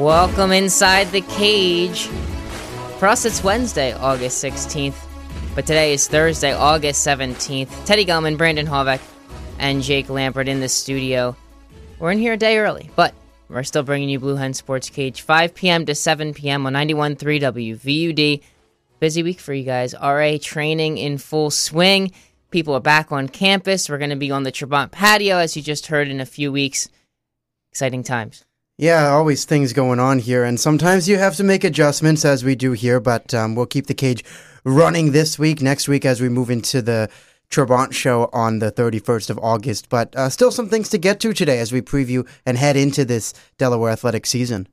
Welcome inside the cage. For us, it's Wednesday, August 16th, but today is Thursday, August 17th. Teddy Gellman, Brandon Hallbeck, and Jake Lampert in the studio. We're in here a day early, but we're still bringing you Blue Hen Sports Cage, 5 p.m. to 7 p.m. on 91.3 WVUD. Busy week for you guys. RA training in full swing. People are back on campus. We're going to be on the Trabant patio, as you just heard, in a few weeks. Exciting times. Yeah, always things going on here, and sometimes you have to make adjustments, as we do here, but we'll keep the cage running this week, next week, as we move into the Trabant show on the 31st of August, but still some things to get to today as we preview and head into this Delaware athletic season.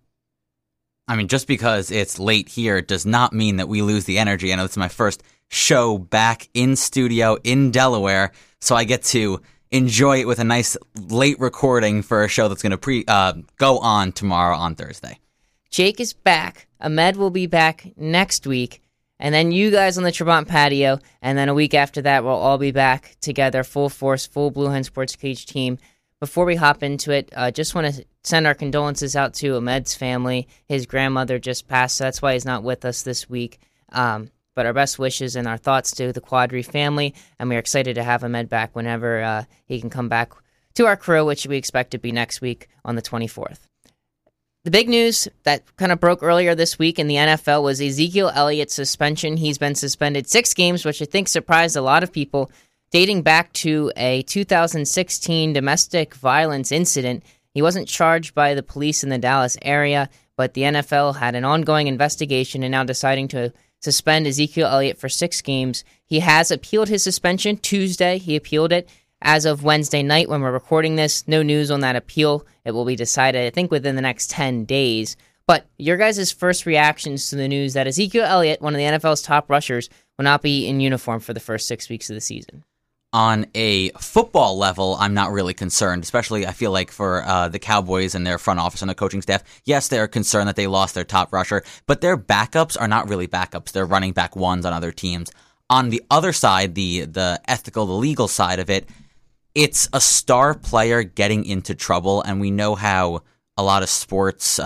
I mean, just because it's late here does not mean that we lose the energy. I know this is my first show back in studio in Delaware, so I get to enjoy it with a nice late recording for a show that's going to go on tomorrow on Thursday. Jake is back. Ahmed will be back next week. And then you guys on the Trabant patio. And then a week after that, we'll all be back together, full force, full Blue Hen Sports Cage team. Before we hop into it, just want to send our condolences out to Ahmed's family. His grandmother just passed, so that's why he's not with us this week. But our best wishes and our thoughts to the Quadri family, and we're excited to have Ahmed back whenever he can come back to our crew, which we expect to be next week on the 24th. The big news that kind of broke earlier this week in the NFL was Ezekiel Elliott's suspension. He's been suspended 6 games, which I think surprised a lot of people, dating back to a 2016 domestic violence incident. He wasn't charged by the police in the Dallas area, but the NFL had an ongoing investigation and now deciding to suspend Ezekiel Elliott for 6 games. He has appealed his suspension Tuesday. He appealed it as of Wednesday night when we're recording this. No news on that appeal. It will be decided, I think, within the next 10 days. But your guys' first reactions to the news that Ezekiel Elliott, one of the NFL's top rushers, will not be in uniform for the first 6 weeks of the season. On a football level, I'm not really concerned, especially I feel like for the Cowboys and their front office and the coaching staff. Yes, they're concerned that they lost their top rusher, but their backups are not really backups. They're running back ones on other teams. On the other side, the ethical, the legal side of it, it's a star player getting into trouble, and we know how a lot of sports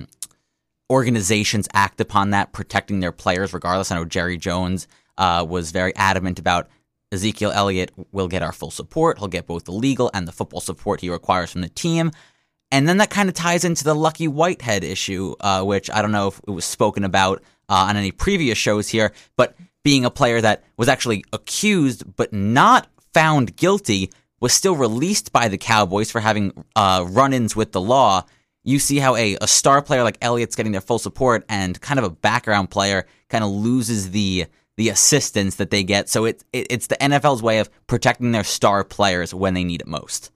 organizations act upon that, protecting their players regardless. I know Jerry Jones was very adamant about Ezekiel Elliott will get our full support. He'll get both the legal and the football support he requires from the team. And then that kind of ties into the Lucky Whitehead issue, which I don't know if it was spoken about on any previous shows here, but being a player that was actually accused but not found guilty was still released by the Cowboys for having run-ins with the law. You see how a star player like Elliott's getting their full support and kind of a background player kind of loses the assistance that they get. So it's the NFL's way of protecting their star players when they need it most.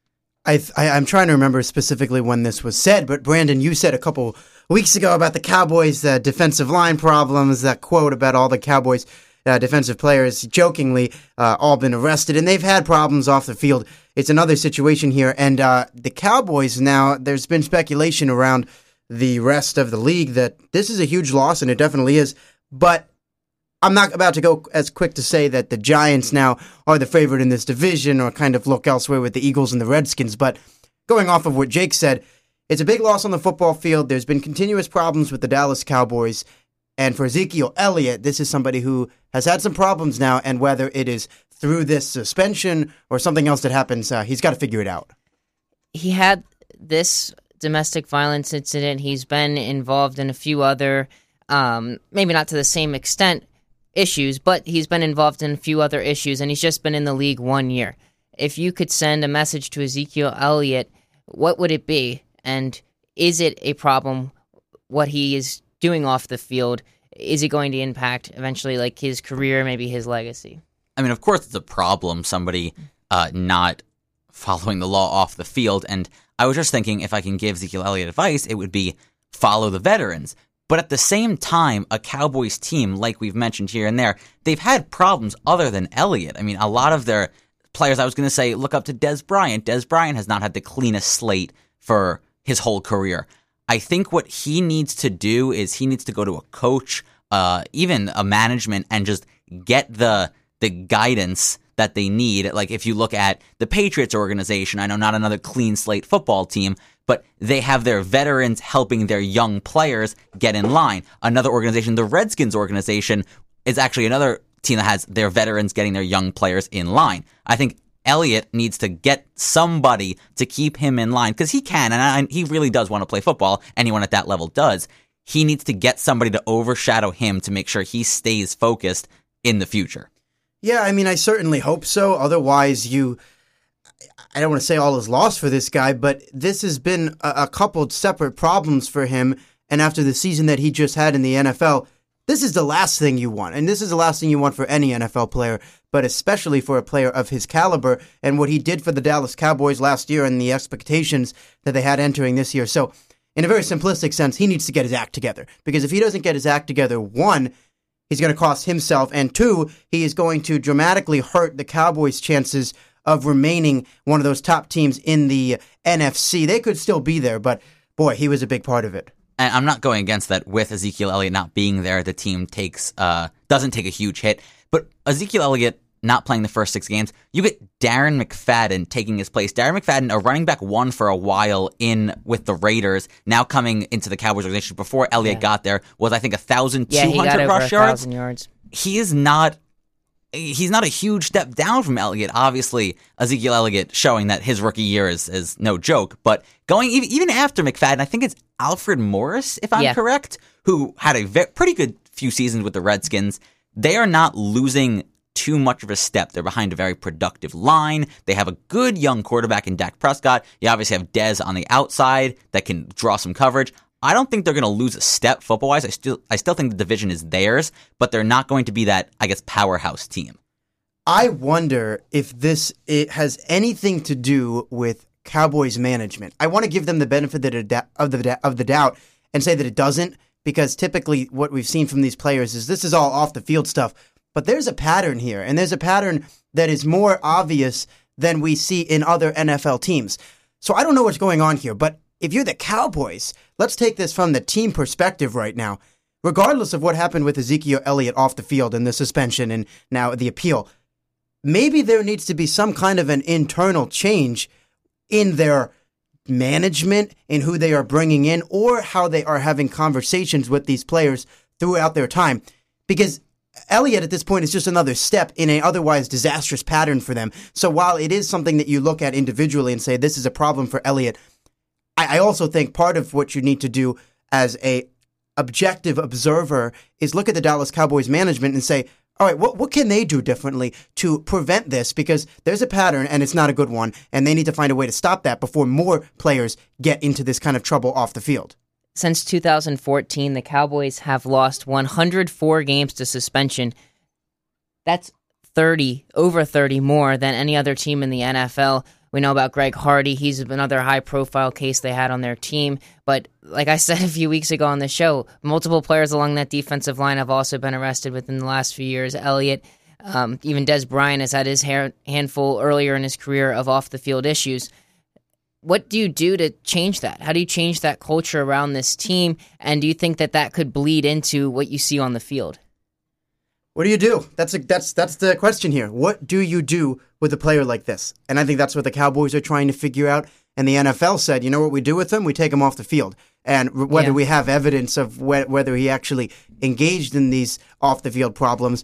I'm trying to remember specifically when this was said, but Brandon, you said a couple weeks ago about the Cowboys' defensive line problems, that quote about all the Cowboys' defensive players jokingly all been arrested, and they've had problems off the field. It's another situation here, and the Cowboys now, there's been speculation around the rest of the league that this is a huge loss, and it definitely is, but I'm not about to go as quick to say that the Giants now are the favorite in this division or kind of look elsewhere with the Eagles and the Redskins. But going off of what Jake said, it's a big loss on the football field. There's been continuous problems with the Dallas Cowboys. And for Ezekiel Elliott, this is somebody who has had some problems now. And whether it is through this suspension or something else that happens, he's got to figure it out. He had this domestic violence incident. He's been involved in a few other, maybe not to the same extent, issues, but he's been involved in a few other issues, and he's just been in the league 1 year. If you could send a message to Ezekiel Elliott, what would it be? And is it a problem, what he is doing off the field? Is it going to impact eventually like his career, maybe his legacy? I mean, of course it's a problem, somebody not following the law off the field, and I was just thinking if I can give Ezekiel Elliott advice, it would be follow the veterans. But at the same time, a Cowboys team, like we've mentioned here and there, they've had problems other than Elliott. I mean, a lot of their players, I was going to say, look up to Dez Bryant. Dez Bryant has not had the cleanest slate for his whole career. I think what he needs to do is he needs to go to a coach, even a management, and just get the guidance that they need. Like if you look at the Patriots organization, I know not another clean slate football team, but they have their veterans helping their young players get in line. Another organization, the Redskins organization, is actually another team that has their veterans getting their young players in line. I think Elliott needs to get somebody to keep him in line because he can, and he really does want to play football. Anyone at that level does. He needs to get somebody to overshadow him to make sure he stays focused in the future. Yeah, I mean, I certainly hope so. Otherwise, I don't want to say all is lost for this guy, but this has been a couple separate problems for him. And after the season that he just had in the NFL, this is the last thing you want. And this is the last thing you want for any NFL player, but especially for a player of his caliber and what he did for the Dallas Cowboys last year and the expectations that they had entering this year. So in a very simplistic sense, he needs to get his act together. Because if he doesn't get his act together, one, he's going to cost himself, and two, he is going to dramatically hurt the Cowboys' chances of remaining one of those top teams in the NFC. They could still be there, but boy, he was a big part of it. And I'm not going against that with Ezekiel Elliott not being there, the team doesn't take a huge hit. But Ezekiel Elliott not playing the first 6 games, you get Darren McFadden taking his place. Darren McFadden, a running back one for a while in with the Raiders, now coming into the Cowboys organization. Before Elliott got there, was I think 1,200 rush yards. He's not a huge step down from Elliott. Obviously, Ezekiel Elliott showing that his rookie year is no joke. But going even after McFadden, I think it's Alfred Morris, if I'm correct, who had a pretty good few seasons with the Redskins. They are not losing too much of a step. They're behind a very productive line. They have a good young quarterback in Dak Prescott. You obviously have Dez on the outside that can draw some coverage. I don't think they're going to lose a step football-wise. I still think the division is theirs, but they're not going to be that, I guess, powerhouse team. I wonder if it has anything to do with Cowboys management. I want to give them the benefit of the doubt and say that it doesn't, because typically what we've seen from these players is this is all off-the-field stuff. But there's a pattern here, and there's a pattern that is more obvious than we see in other NFL teams. So I don't know what's going on here, but if you're the Cowboys, let's take this from the team perspective right now. Regardless of what happened with Ezekiel Elliott off the field and the suspension and now the appeal, maybe there needs to be some kind of an internal change in their management, in who they are bringing in, or how they are having conversations with these players throughout their time. Because Elliott at this point is just another step in an otherwise disastrous pattern for them. So while it is something that you look at individually and say this is a problem for Elliott, I also think part of what you need to do as a objective observer is look at the Dallas Cowboys management and say, all right, what can they do differently to prevent this? Because there's a pattern and it's not a good one, and they need to find a way to stop that before more players get into this kind of trouble off the field. Since 2014, the Cowboys have lost 104 games to suspension. That's over 30 more than any other team in the NFL. We know about Greg Hardy. He's another high-profile case they had on their team. But like I said a few weeks ago on the show, multiple players along that defensive line have also been arrested within the last few years. Elliott, even Dez Bryant has had his handful earlier in his career of off-the-field issues. What do you do to change that? How do you change that culture around this team? And do you think that could bleed into what you see on the field? What do you do? That's the question here. What do you do with a player like this? And I think that's what the Cowboys are trying to figure out. And the NFL said, you know what we do with him? We take him off the field. And whether we have evidence of whether he actually engaged in these off-the-field problems,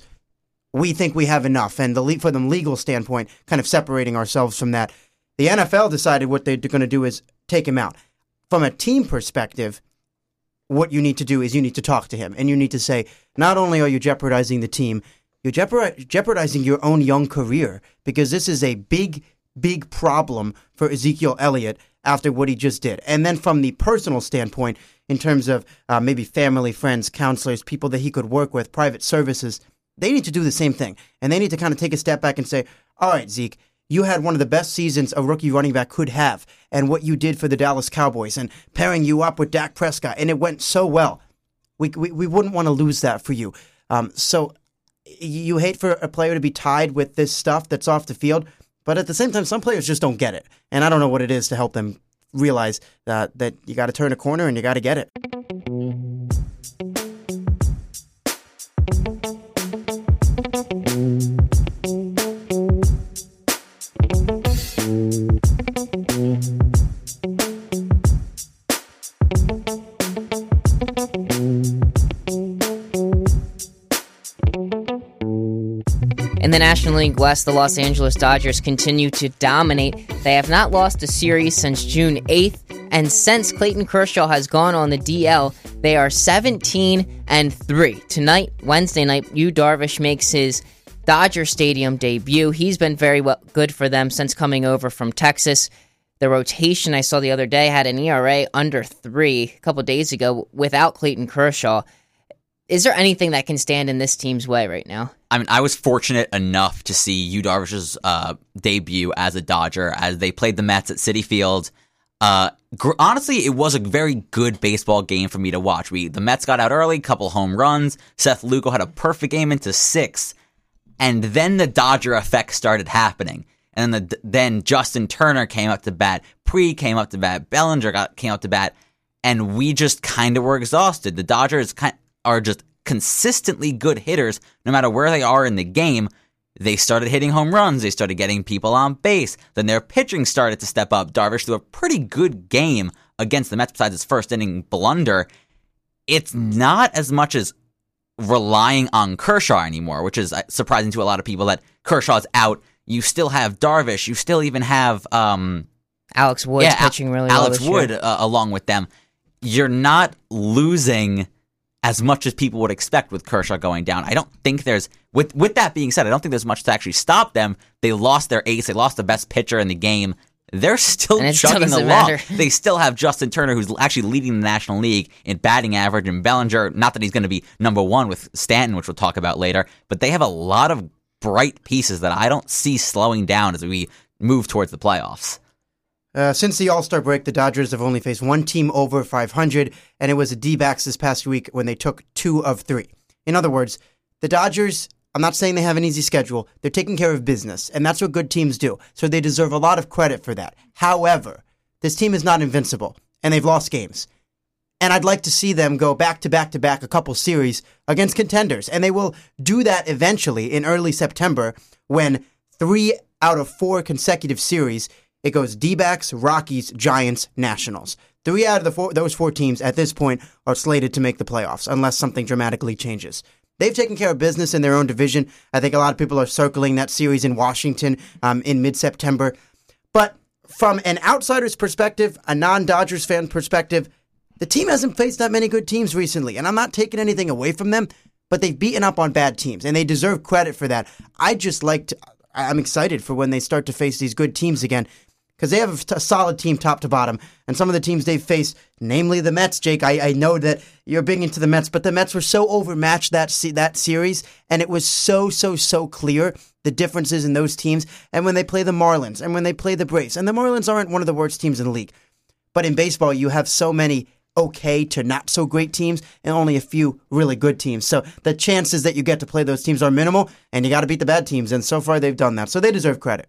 we think we have enough. And from the legal standpoint, kind of separating ourselves from that, the NFL decided what they're going to do is take him out. From a team perspective, what you need to do is you need to talk to him. And you need to say, not only are you jeopardizing the team, you're jeopardizing your own young career, because this is a big, big problem for Ezekiel Elliott after what he just did. And then from the personal standpoint, in terms of maybe family, friends, counselors, people that he could work with, private services, they need to do the same thing. And they need to kind of take a step back and say, all right, Zeke, you had one of the best seasons a rookie running back could have, and what you did for the Dallas Cowboys and pairing you up with Dak Prescott, and it went so well. We wouldn't want to lose that for you. So you hate for a player to be tied with this stuff that's off the field, but at the same time, some players just don't get it. And I don't know what it is to help them realize that you got to turn a corner and you got to get it. In the National League West, the Los Angeles Dodgers continue to dominate. They have not lost a series since June 8th, and since Clayton Kershaw has gone on the DL, they are 17-3. Tonight, Wednesday night, Yu Darvish makes his Dodger Stadium debut. He's been very good for them since coming over from Texas. The rotation I saw the other day had an ERA under 3 a couple days ago without Clayton Kershaw. Is there anything that can stand in this team's way right now? I mean, I was fortunate enough to see Yu Darvish's debut as a Dodger as they played the Mets at Citi Field. Honestly, it was a very good baseball game for me to watch. The Mets got out early, couple home runs. Seth Lugo had a perfect game into 6. And then the Dodger effect started happening. And then Justin Turner came up to bat. Pre came up to bat. Bellinger came up to bat. And we just kind of were exhausted. The Dodgers are just consistently good hitters no matter where they are in the game. They started hitting home runs. They started getting people on base. Then their pitching started to step up. Darvish threw a pretty good game against the Mets besides his first inning blunder. It's not as much as relying on Kershaw anymore, which is surprising to a lot of people that Kershaw's out. You still have Darvish. You still even have Alex Wood pitching really well. Alex Wood along with them. You're not losing as much as people would expect with Kershaw going down. I don't think there's with that being said, I don't think there's much to actually stop them. They lost their ace. They lost the best pitcher in the game. They're still chugging along. They still have Justin Turner, who's actually leading the National League in batting average, and Bellinger, not that he's going to be number 1 with Stanton, which we'll talk about later, but they have a lot of bright pieces that I don't see slowing down as we move towards the playoffs. Since the All-Star break, the Dodgers have only faced one team over 500, and it was the D-backs this past week when they took 2 of 3. In other words, the Dodgers, I'm not saying they have an easy schedule, they're taking care of business, and that's what good teams do, so they deserve a lot of credit for that. However, this team is not invincible, and they've lost games. And I'd like to see them go back-to-back a couple series against contenders, and they will do that eventually in early September when 3 out of 4 consecutive series, it goes D-backs, Rockies, Giants, Nationals. 3 out of those 4 teams at this point are slated to make the playoffs, unless something dramatically changes. They've taken care of business in their own division. I think a lot of people are circling that series in Washington in mid-September. But from an outsider's perspective, a non-Dodgers fan perspective, the team hasn't faced that many good teams recently, and I'm not taking anything away from them, but they've beaten up on bad teams, and they deserve credit for that. I'm excited for when they start to face these good teams again, because they have a solid team top to bottom, and some of the teams they've faced, namely the Mets, Jake, I know that you're big into the Mets, but the Mets were so overmatched that series, and it was so clear the differences in those teams, and when they play the Marlins, and when they play the Braves, and the Marlins aren't one of the worst teams in the league, but in baseball you have so many okay to not so great teams and only a few really good teams. So the chances that you get to play those teams are minimal, and you got to beat the bad teams. And so far they've done that. So they deserve credit.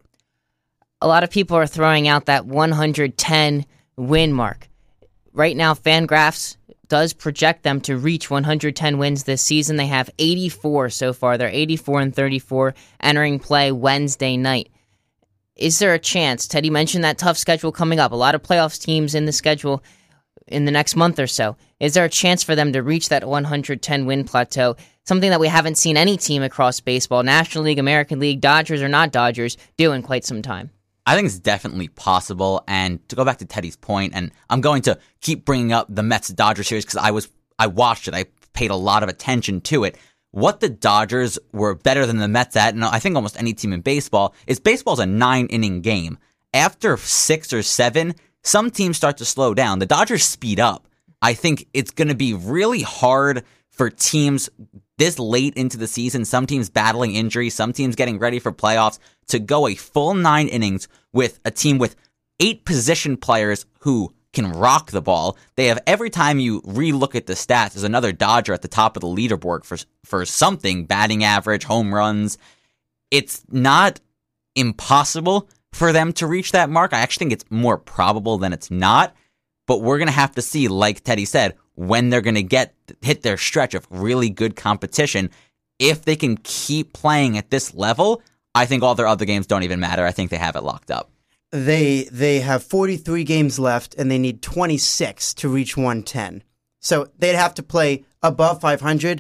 A lot of people are throwing out that 110 win mark. Right now, Fangraphs does project them to reach 110 wins this season. They have 84 so far. They're 84-34 entering play Wednesday night. Is there a chance? Teddy mentioned that tough schedule coming up. A lot of playoffs teams in the schedule in the next month or so. Is there a chance for them to reach that 110 win plateau? Something that we haven't seen any team across baseball, National League, American League, Dodgers or not Dodgers, do in quite some time. I think it's definitely possible. And to go back to Teddy's point, and I'm going to keep bringing up the Mets-Dodgers series because I watched it. I paid a lot of attention to it. What the Dodgers were better than the Mets at, and I think almost any team in baseball, is baseball's a 9-inning game. After 6 or 7, some teams start to slow down. The Dodgers speed up. I think it's going to be really hard for teams this late into the season, some teams battling injuries, some teams getting ready for playoffs, to go a full 9 innings with a team with 8 position players who can rock the ball. They have, every time you re-look at the stats, there's another Dodger at the top of the leaderboard for something, batting average, home runs. It's not impossible for them to reach that mark. I actually think it's more probable than it's not, but we're going to have to see, like Teddy said, when they're going to hit their stretch of really good competition. If they can keep playing at this level, I think all their other games don't even matter. I think they have it locked up. They have 43 games left, and they need 26 to reach 110. So they'd have to play above 500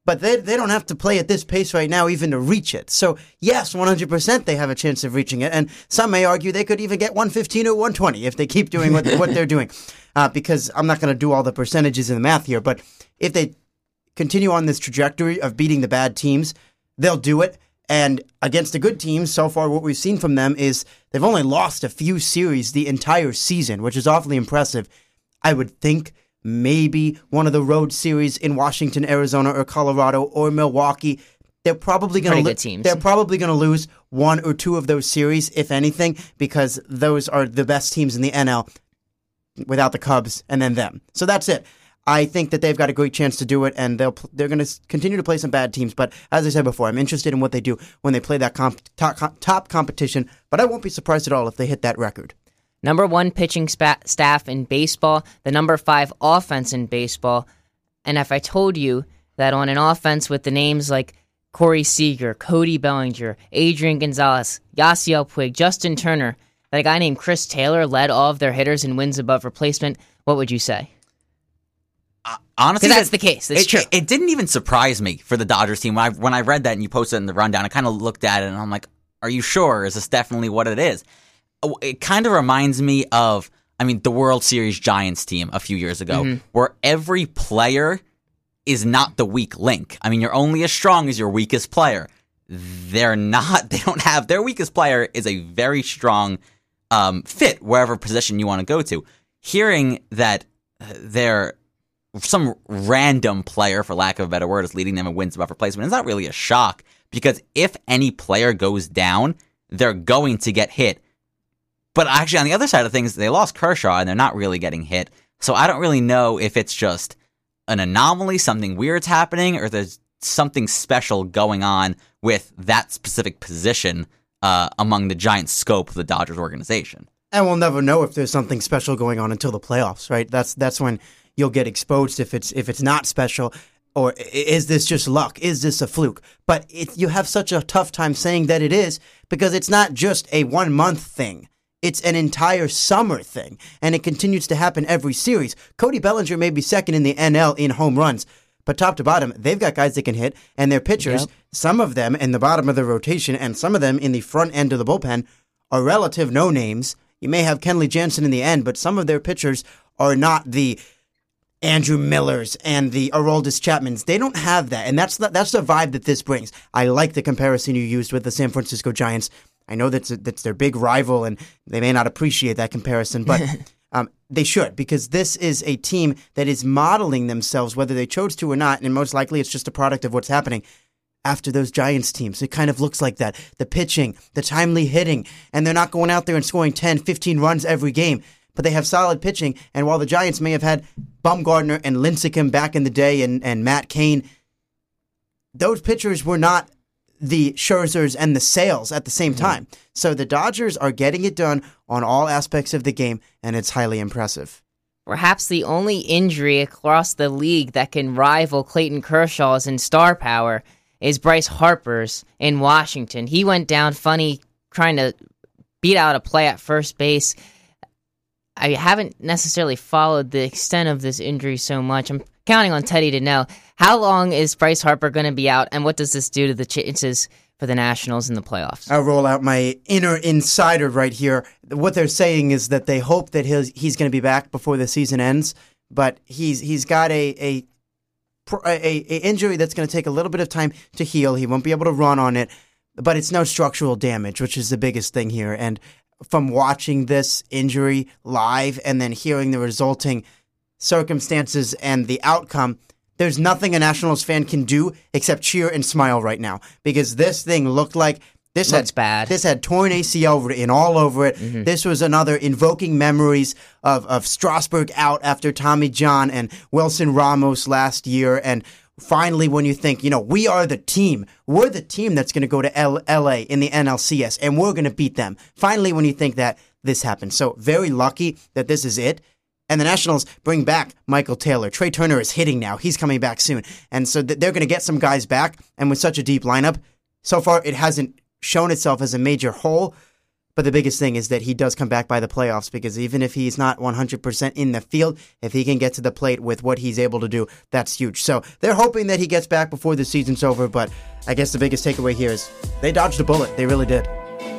But they don't have to play at this pace right now even to reach it. So, yes, 100% they have a chance of reaching it. And some may argue they could even get 115 or 120 if they keep doing what they're doing. Because I'm not going to do all the percentages in the math here. But if they continue on this trajectory of beating the bad teams, they'll do it. And against the good teams, so far what we've seen from them is they've only lost a few series the entire season, which is awfully impressive. I would think maybe one of the road series in Washington, Arizona, or Colorado, or Milwaukee. They're probably going to lose one or two of those series, if anything, because those are the best teams in the NL without the Cubs and then them. So that's it. I think that they've got a great chance to do it, and they're going to continue to play some bad teams. But as I said before, I'm interested in what they do when they play that top competition. But I won't be surprised at all if they hit that record. Number 1 pitching staff in baseball, the number 5 offense in baseball. And if I told you that on an offense with the names like Corey Seager, Cody Bellinger, Adrian Gonzalez, Yasiel Puig, Justin Turner, that a guy named Chris Taylor led all of their hitters in wins above replacement, what would you say? Honestly, that's the case. It's true. It didn't even surprise me for the Dodgers team. When I read that and you posted it in the rundown, I kind of looked at it and I'm like, are you sure? Is this definitely what it is? It kind of reminds me of, the World Series Giants team a few years ago, where every player is not the weak link. You're only as strong as your weakest player. Their weakest player is a very strong fit wherever position you want to go to. Hearing that they're some random player, for lack of a better word, is leading them in wins above replacement is not really a shock, because if any player goes down, they're going to get hit. But actually, on the other side of things, they lost Kershaw, and they're not really getting hit. So I don't really know if it's just an anomaly, something weird's happening, or there's something special going on with that specific position among the giant scope of the Dodgers organization. And we'll never know if there's something special going on until the playoffs, right? That's when you'll get exposed if it's not special, or is this just luck? Is this a fluke? But you have such a tough time saying that it is, because it's not just a 1 month thing. It's an entire summer thing, and it continues to happen every series. Cody Bellinger may be second in the NL in home runs, but top to bottom, they've got guys that can hit, and their pitchers, some of them in the bottom of the rotation and some of them in the front end of the bullpen, are relative no-names. You may have Kenley Jansen in the end, but some of their pitchers are not the Andrew Millers and the Aroldis Chapmans. They don't have that, and that's the vibe that this brings. I like the comparison you used with the San Francisco Giants. I know that's their big rival, and they may not appreciate that comparison, but they should, because this is a team that is modeling themselves, whether they chose to or not, and most likely it's just a product of what's happening after those Giants teams. It kind of looks like that. The pitching, the timely hitting, and they're not going out there and scoring 10, 15 runs every game, but they have solid pitching, and while the Giants may have had Bumgarner and Lincecum back in the day and Matt Cain, those pitchers were not the Scherzers and the Sales at the same time. So the Dodgers are getting it done on all aspects of the game, and it's highly impressive. Perhaps the only injury across the league that can rival Clayton Kershaw's in star power is Bryce Harper's in Washington. He went down funny trying to beat out a play at first base. I haven't necessarily followed the extent of this injury so much. I'm counting on Teddy to know. How long is Bryce Harper going to be out, and what does this do to the chances for the Nationals in the playoffs? I'll roll out my inner insider right here. What they're saying is that they hope that he's going to be back before the season ends, but he's got a injury that's going to take a little bit of time to heal. He won't be able to run on it, but it's no structural damage, which is the biggest thing here. And from watching this injury live and then hearing the resulting circumstances and the outcome, there's nothing a Nationals fan can do except cheer and smile right now, because this thing looked like this bad. This had torn ACL written all over it. Mm-hmm. This was another invoking memories of Strasburg out after Tommy John and Wilson Ramos last year. And finally, when you think, we are the team. We're the team that's going to go to LA in the NLCS, and we're going to beat them. Finally, when you think that, this happened. So very lucky that this is it. And the Nationals bring back Michael Taylor. Trey Turner is hitting now. He's coming back soon. And so they're going to get some guys back. And with such a deep lineup, so far it hasn't shown itself as a major hole. But the biggest thing is that he does come back by the playoffs, because even if he's not 100% in the field, if he can get to the plate with what he's able to do, that's huge. So they're hoping that he gets back before the season's over, but I guess the biggest takeaway here is they dodged a bullet. They really did.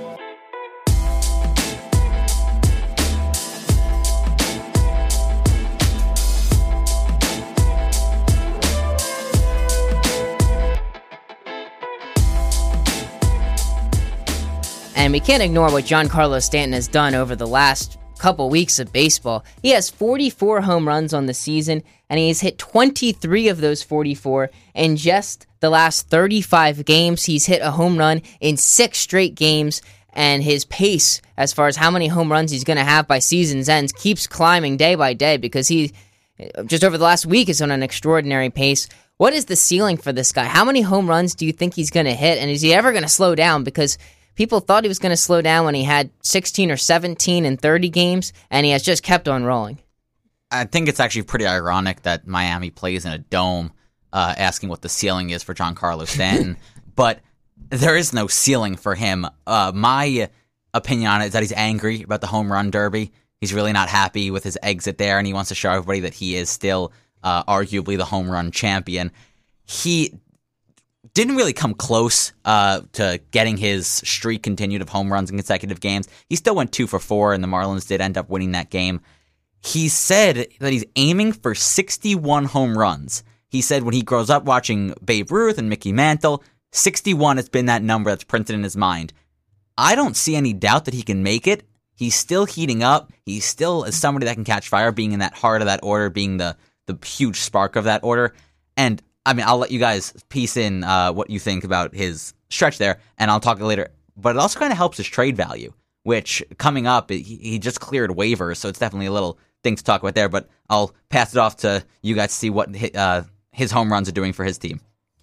And we can't ignore what Giancarlo Stanton has done over the last couple weeks of baseball. He has 44 home runs on the season, and he's hit 23 of those 44 in just the last 35 games. He's hit a home run in 6 straight games, and his pace, as far as how many home runs he's going to have by season's end, keeps climbing day by day, because he, just over the last week, is on an extraordinary pace. What is the ceiling for this guy? How many home runs do you think he's going to hit, and is he ever going to slow down? Because people thought he was going to slow down when he had 16 or 17 in 30 games, and he has just kept on rolling. I think it's actually pretty ironic that Miami plays in a dome, asking what the ceiling is for Giancarlo Stanton, but there is no ceiling for him. My opinion on it is that he's angry about the home run derby. He's really not happy with his exit there, and he wants to show everybody that he is still arguably the home run champion. He didn't really come close to getting his streak continued of home runs in consecutive games. He still went 2 for 4, and the Marlins did end up winning that game. He said that he's aiming for 61 home runs. He said when he grows up watching Babe Ruth and Mickey Mantle, 61 has been that number that's printed in his mind. I don't see any doubt that he can make it. He's still heating up. He still is somebody that can catch fire, being in that heart of that order, being the huge spark of that order. And I mean, I'll let you guys piece in what you think about his stretch there, and I'll talk later. But it also kind of helps his trade value, which coming up, he just cleared waivers, so it's definitely a little thing to talk about there. But I'll pass it off to you guys to see what his home runs are doing for his team.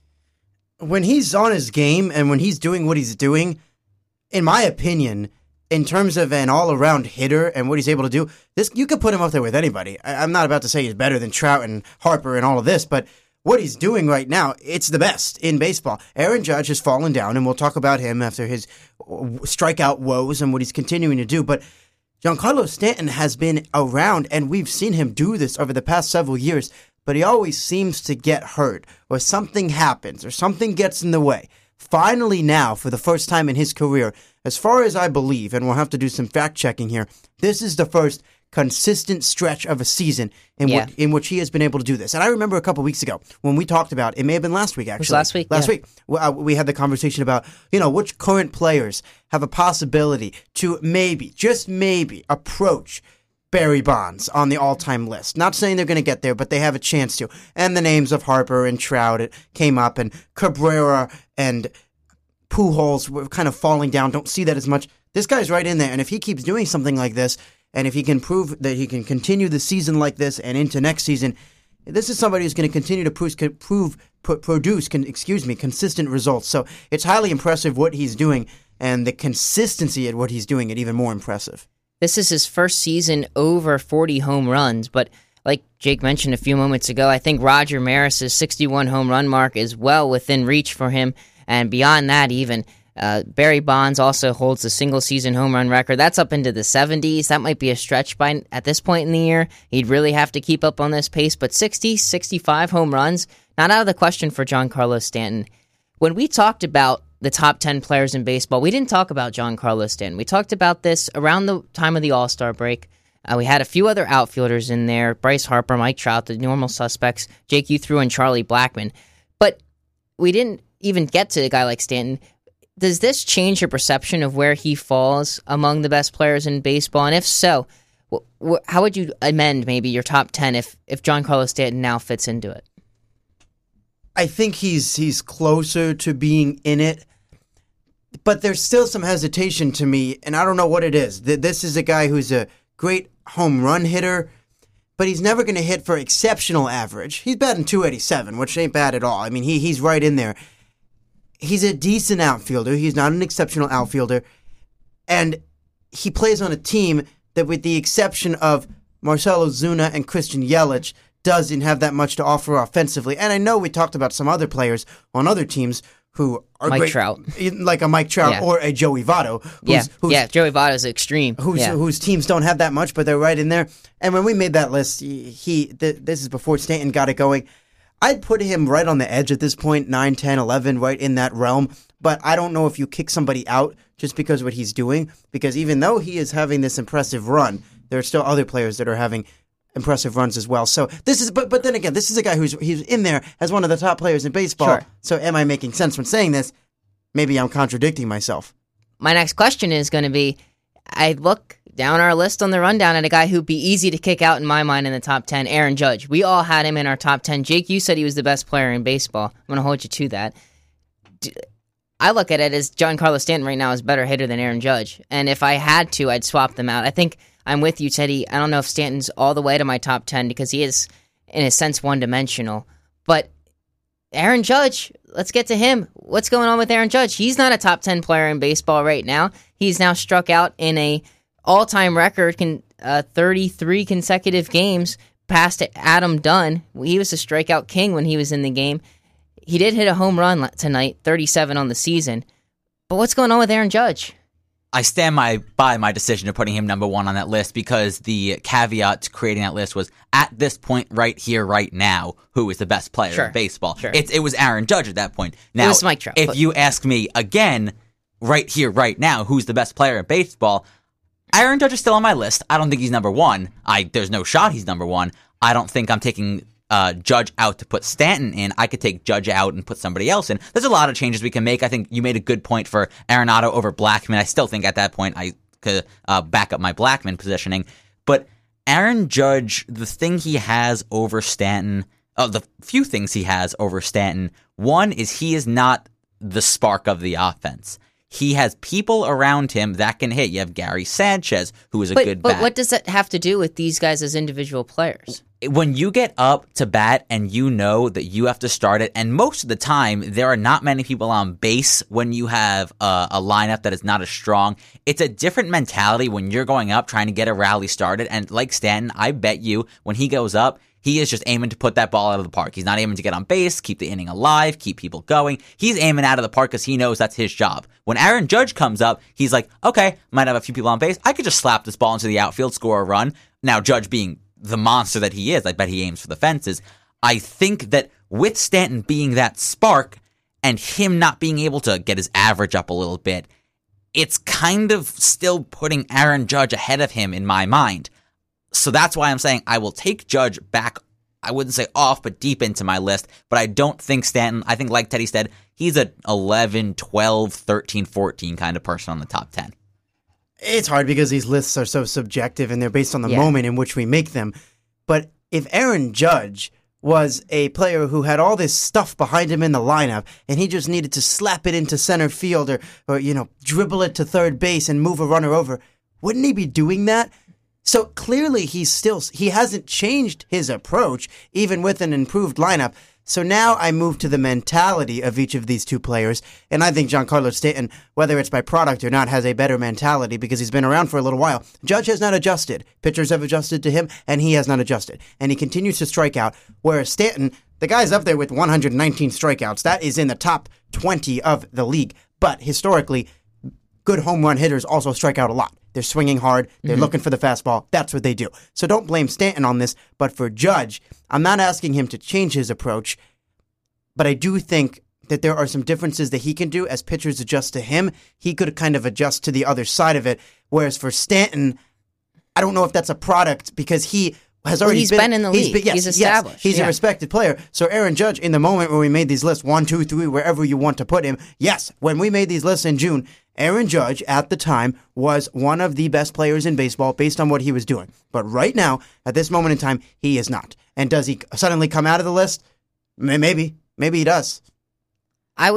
When he's on his game and when he's doing what he's doing, in my opinion, in terms of an all-around hitter and what he's able to do, this you could put him up there with anybody. I'm not about to say he's better than Trout and Harper and all of this, but what he's doing right now, it's the best in baseball. Aaron Judge has fallen down, and we'll talk about him after his strikeout woes and what he's continuing to do. But Giancarlo Stanton has been around, and we've seen him do this over the past several years, but he always seems to get hurt, or something happens, or something gets in the way. Finally now, for the first time in his career, as far as I believe, and we'll have to do some fact-checking here, this is the first consistent stretch of a season in which he has been able to do this. And I remember a couple weeks ago when we talked about, it may have been last week actually. It was last week. We had the conversation about, which current players have a possibility to maybe, just maybe, approach Barry Bonds on the all-time list. Not saying they're going to get there, but they have a chance to. And the names of Harper and Trout came up, and Cabrera and Pujols were kind of falling down. Don't see that as much. This guy's right in there, and if he keeps doing something like this, and if he can prove that he can continue the season like this and into next season, this is somebody who's going to continue to produce consistent results. So it's highly impressive what he's doing, and the consistency at what he's doing is even more impressive. This is his first season over 40 home runs, but like Jake mentioned a few moments ago, I think Roger Maris's 61 home run mark is well within reach for him, and beyond that even. Barry Bonds also holds the single-season home run record. That's up into the 70s. That might be a stretch at this point in the year. He'd really have to keep up on this pace, but 60, 65 home runs, not out of the question for Giancarlo Stanton. When we talked about the top 10 players in baseball, we didn't talk about Giancarlo Stanton. We talked about this around the time of the All-Star break. We had a few other outfielders in there, Bryce Harper, Mike Trout, the normal suspects. Jake, you threw in Charlie Blackmon. But we didn't even get to a guy like Stanton. Does this change your perception of where he falls among the best players in baseball? And if so, how would you amend maybe your top 10 if Giancarlo Stanton now fits into it? I think he's closer to being in it, but there's still some hesitation to me, and I don't know what it is. This is a guy who's a great home run hitter, but he's never going to hit for exceptional average. He's batting .287, which ain't bad at all. I mean, he's right in there. He's a decent outfielder. He's not an exceptional outfielder. And he plays on a team that, with the exception of Marcell Ozuna and Christian Yelich, doesn't have that much to offer offensively. And I know we talked about some other players on other teams who are Mike great, Trout. like a Mike Trout Yeah. or a Joey Votto. Joey Votto's extreme. Whose teams don't have that much, but they're right in there. And when we made that list, this is before Stanton got it going. I'd put him right on the edge at this point, 9, 10, 11, right in that realm. But I don't know if you kick somebody out just because of what he's doing, because even though he is having this impressive run, there are still other players that are having impressive runs as well. So this is, but then again, this is a guy he's in there as one of the top players in baseball. Sure. So am I making sense when saying this? Maybe I'm contradicting myself. My next question is going to be, I look down our list on the rundown at a guy who'd be easy to kick out in my mind in the top 10, Aaron Judge. We all had him in our top 10. Jake, you said he was the best player in baseball. I'm going to hold you to that. I look at it as Giancarlo Stanton right now is a better hitter than Aaron Judge. And if I had to, I'd swap them out. I think I'm with you, Teddy. I don't know if Stanton's all the way to my top 10 because he is, in a sense, one-dimensional. But Aaron Judge, let's get to him. What's going on with Aaron Judge? He's not a top 10 player in baseball right now. He's now struck out in a all-time record, 33 consecutive games, past Adam Dunn. He was a strikeout king when he was in the game. He did hit a home run tonight, 37 on the season. But what's going on with Aaron Judge? I stand by my decision of putting him number one on that list because the caveat to creating that list was at this point right here, right now, who is the best player in baseball. Sure. It was Aaron Judge at that point. Now, It was Mike Trout. if you ask me again, right here, right now, who's the best player in baseball, Aaron Judge is still on my list. I don't think he's number one. There's no shot he's number one. I don't think I'm taking Judge out to put Stanton in. I could take Judge out and put somebody else in. There's a lot of changes we can make. I think you made a good point for Arenado over Blackmon. I still think at that point I could back up my Blackmon positioning. But Aaron Judge, the thing he has over Stanton, the few things he has over Stanton, one is he is not the spark of the offense. He has people around him that can hit. You have Gary Sanchez, who is a good bat. But what does that have to do with these guys as individual players? When you get up to bat and you know that you have to start it, and most of the time there are not many people on base when you have a lineup that is not as strong, it's a different mentality when you're going up trying to get a rally started. And like Stanton, I bet you when he goes up, he is just aiming to put that ball out of the park. He's not aiming to get on base, keep the inning alive, keep people going. He's aiming out of the park because he knows that's his job. When Aaron Judge comes up, he's like, okay, might have a few people on base. I could just slap this ball into the outfield, score a run. Now, Judge being the monster that he is, I bet he aims for the fences. I think that with Stanton being that spark and him not being able to get his average up a little bit, it's kind of still putting Aaron Judge ahead of him in my mind. So that's why I'm saying I will take Judge back, I wouldn't say off, but deep into my list. But I don't think Stanton, I think like Teddy said, he's a 11, 12, 13, 14 kind of person on the top 10. It's hard because these lists are so subjective and they're based on the moment in which we make them. But if Aaron Judge was a player who had all this stuff behind him in the lineup and he just needed to slap it into center field or dribble it to third base and move a runner over, wouldn't he be doing that? So clearly he hasn't changed his approach even with an improved lineup. So now I move to the mentality of each of these two players, and I think Giancarlo Stanton, whether it's by product or not, has a better mentality because he's been around for a little while. Judge has not adjusted. Pitchers have adjusted to him, and he has not adjusted. And he continues to strike out, whereas Stanton, the guy's up there with 119 strikeouts. That is in the top 20 of the league. But historically, good home run hitters also strike out a lot. They're swinging hard. They're looking for the fastball. That's what they do. So don't blame Stanton on this. But for Judge, I'm not asking him to change his approach, but I do think that there are some differences that he can do as pitchers adjust to him. He could kind of adjust to the other side of it. Whereas for Stanton, I don't know if that's a product because he has already been in the league. He's established. He's a respected player. So Aaron Judge, in the moment when we made these lists, 1, 2, 3, wherever you want to put him, yes, when we made these lists in June, Aaron Judge, at the time, was one of the best players in baseball based on what he was doing. But right now, at this moment in time, he is not. And does he suddenly come out of the list? Maybe. Maybe he does. I'll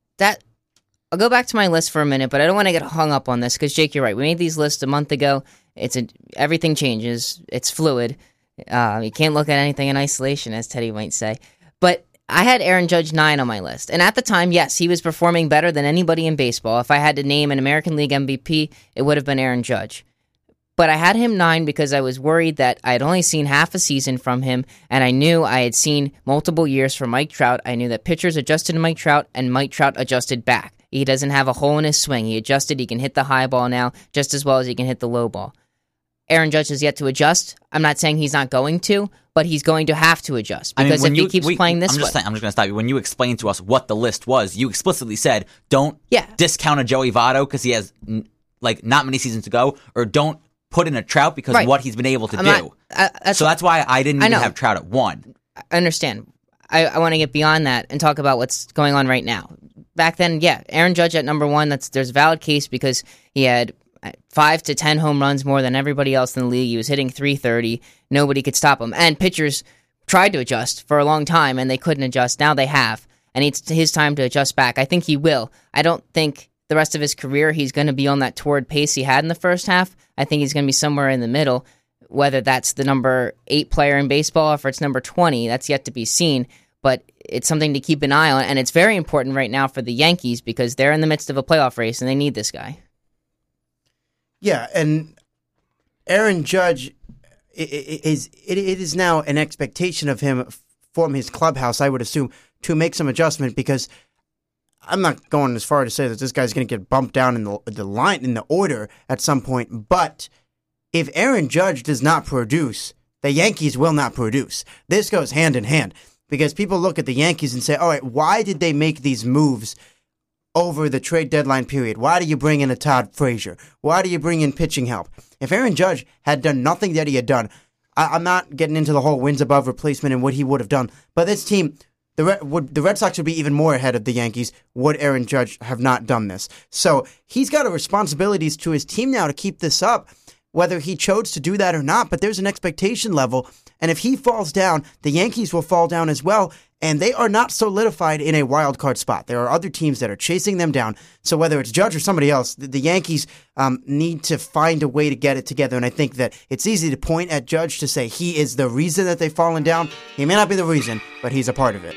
go back to my list for a minute, but I don't want to get hung up on this because, Jake, you're right. We made these lists a month ago. Everything changes. It's fluid. You can't look at anything in isolation, as Teddy might say. But I had Aaron Judge 9 on my list. And at the time, yes, he was performing better than anybody in baseball. If I had to name an American League MVP, it would have been Aaron Judge. But I had him 9 because I was worried that I had only seen half a season from him, and I knew I had seen multiple years from Mike Trout. I knew that pitchers adjusted to Mike Trout, and Mike Trout adjusted back. He doesn't have a hole in his swing. He adjusted. He can hit the high ball now just as well as he can hit the low ball. Aaron Judge has yet to adjust. I'm not saying he's not going to, but he's going to have to adjust because if he keeps playing this way. I'm just going to stop you. When you explained to us what the list was, you explicitly said, don't discount a Joey Votto because he has not many seasons to go, or don't put in a Trout because of what he's been able to do. So that's why I didn't even have Trout at 1. I understand. I want to get beyond that and talk about what's going on right now. Back then, Aaron Judge at number 1, there's a valid case because he had 5 to 10 home runs more than everybody else in the league. He was hitting .330. Nobody could stop him. And pitchers tried to adjust for a long time, and they couldn't adjust. Now they have, and it's his time to adjust back. I think he will. I don't think the rest of his career he's going to be on that torrid pace he had in the first half. I think he's going to be somewhere in the middle, whether that's the number 8 player in baseball or if it's number 20. That's yet to be seen, but it's something to keep an eye on, and it's very important right now for the Yankees because they're in the midst of a playoff race, and they need this guy. Yeah, and Aaron Judge, it is now an expectation of him from his clubhouse, I would assume, to make some adjustment because I'm not going as far to say that this guy's going to get bumped down in the line in the order at some point, but if Aaron Judge does not produce, the Yankees will not produce. This goes hand in hand because people look at the Yankees and say, all right, why did they make these moves over the trade deadline period? Why do you bring in a Todd Frazier? Why do you bring in pitching help? If Aaron Judge had done nothing that he had done, I'm not getting into the whole wins above replacement and what he would have done, but this team, the Red Sox would be even more ahead of the Yankees would Aaron Judge have not done this. So he's got a responsibilities to his team now to keep this up, whether he chose to do that or not, but there's an expectation level, and if he falls down, the Yankees will fall down as well, and they are not solidified in a wild card spot. There are other teams that are chasing them down, so whether it's Judge or somebody else, the Yankees need to find a way to get it together, and I think that it's easy to point at Judge to say he is the reason that they've fallen down. He may not be the reason, but he's a part of it.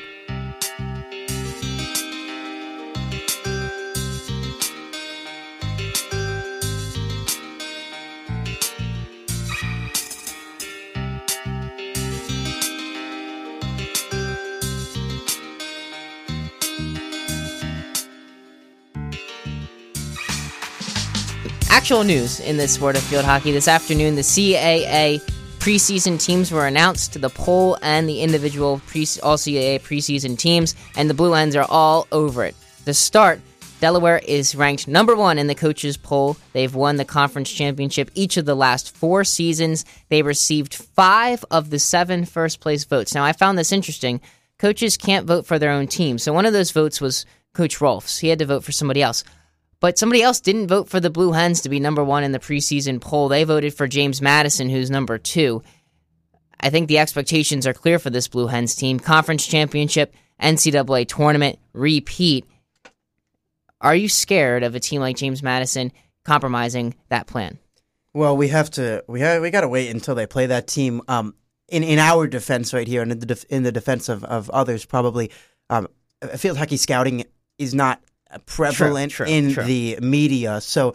Actual news in the sport of field hockey this afternoon, the CAA preseason teams were announced, the poll and the individual all-CAA preseason teams, and the Blue Hens are all over it. To start, Delaware is ranked number 1 in the coaches poll. They've won the conference championship each of the last 4 seasons. They received 5 of the 7 first-place votes. Now, I found this interesting. Coaches can't vote for their own team, so one of those votes was Coach Rolfs. He had to vote for somebody else. But somebody else didn't vote for the Blue Hens to be number 1 in the preseason poll. They voted for James Madison, who's number 2. I think the expectations are clear for this Blue Hens team. Conference championship, NCAA tournament, repeat. Are you scared of a team like James Madison compromising that plan? Well, we got to wait until they play that team. In our defense right here, and in the defense of others, probably, field hockey scouting is not prevalent in the media. So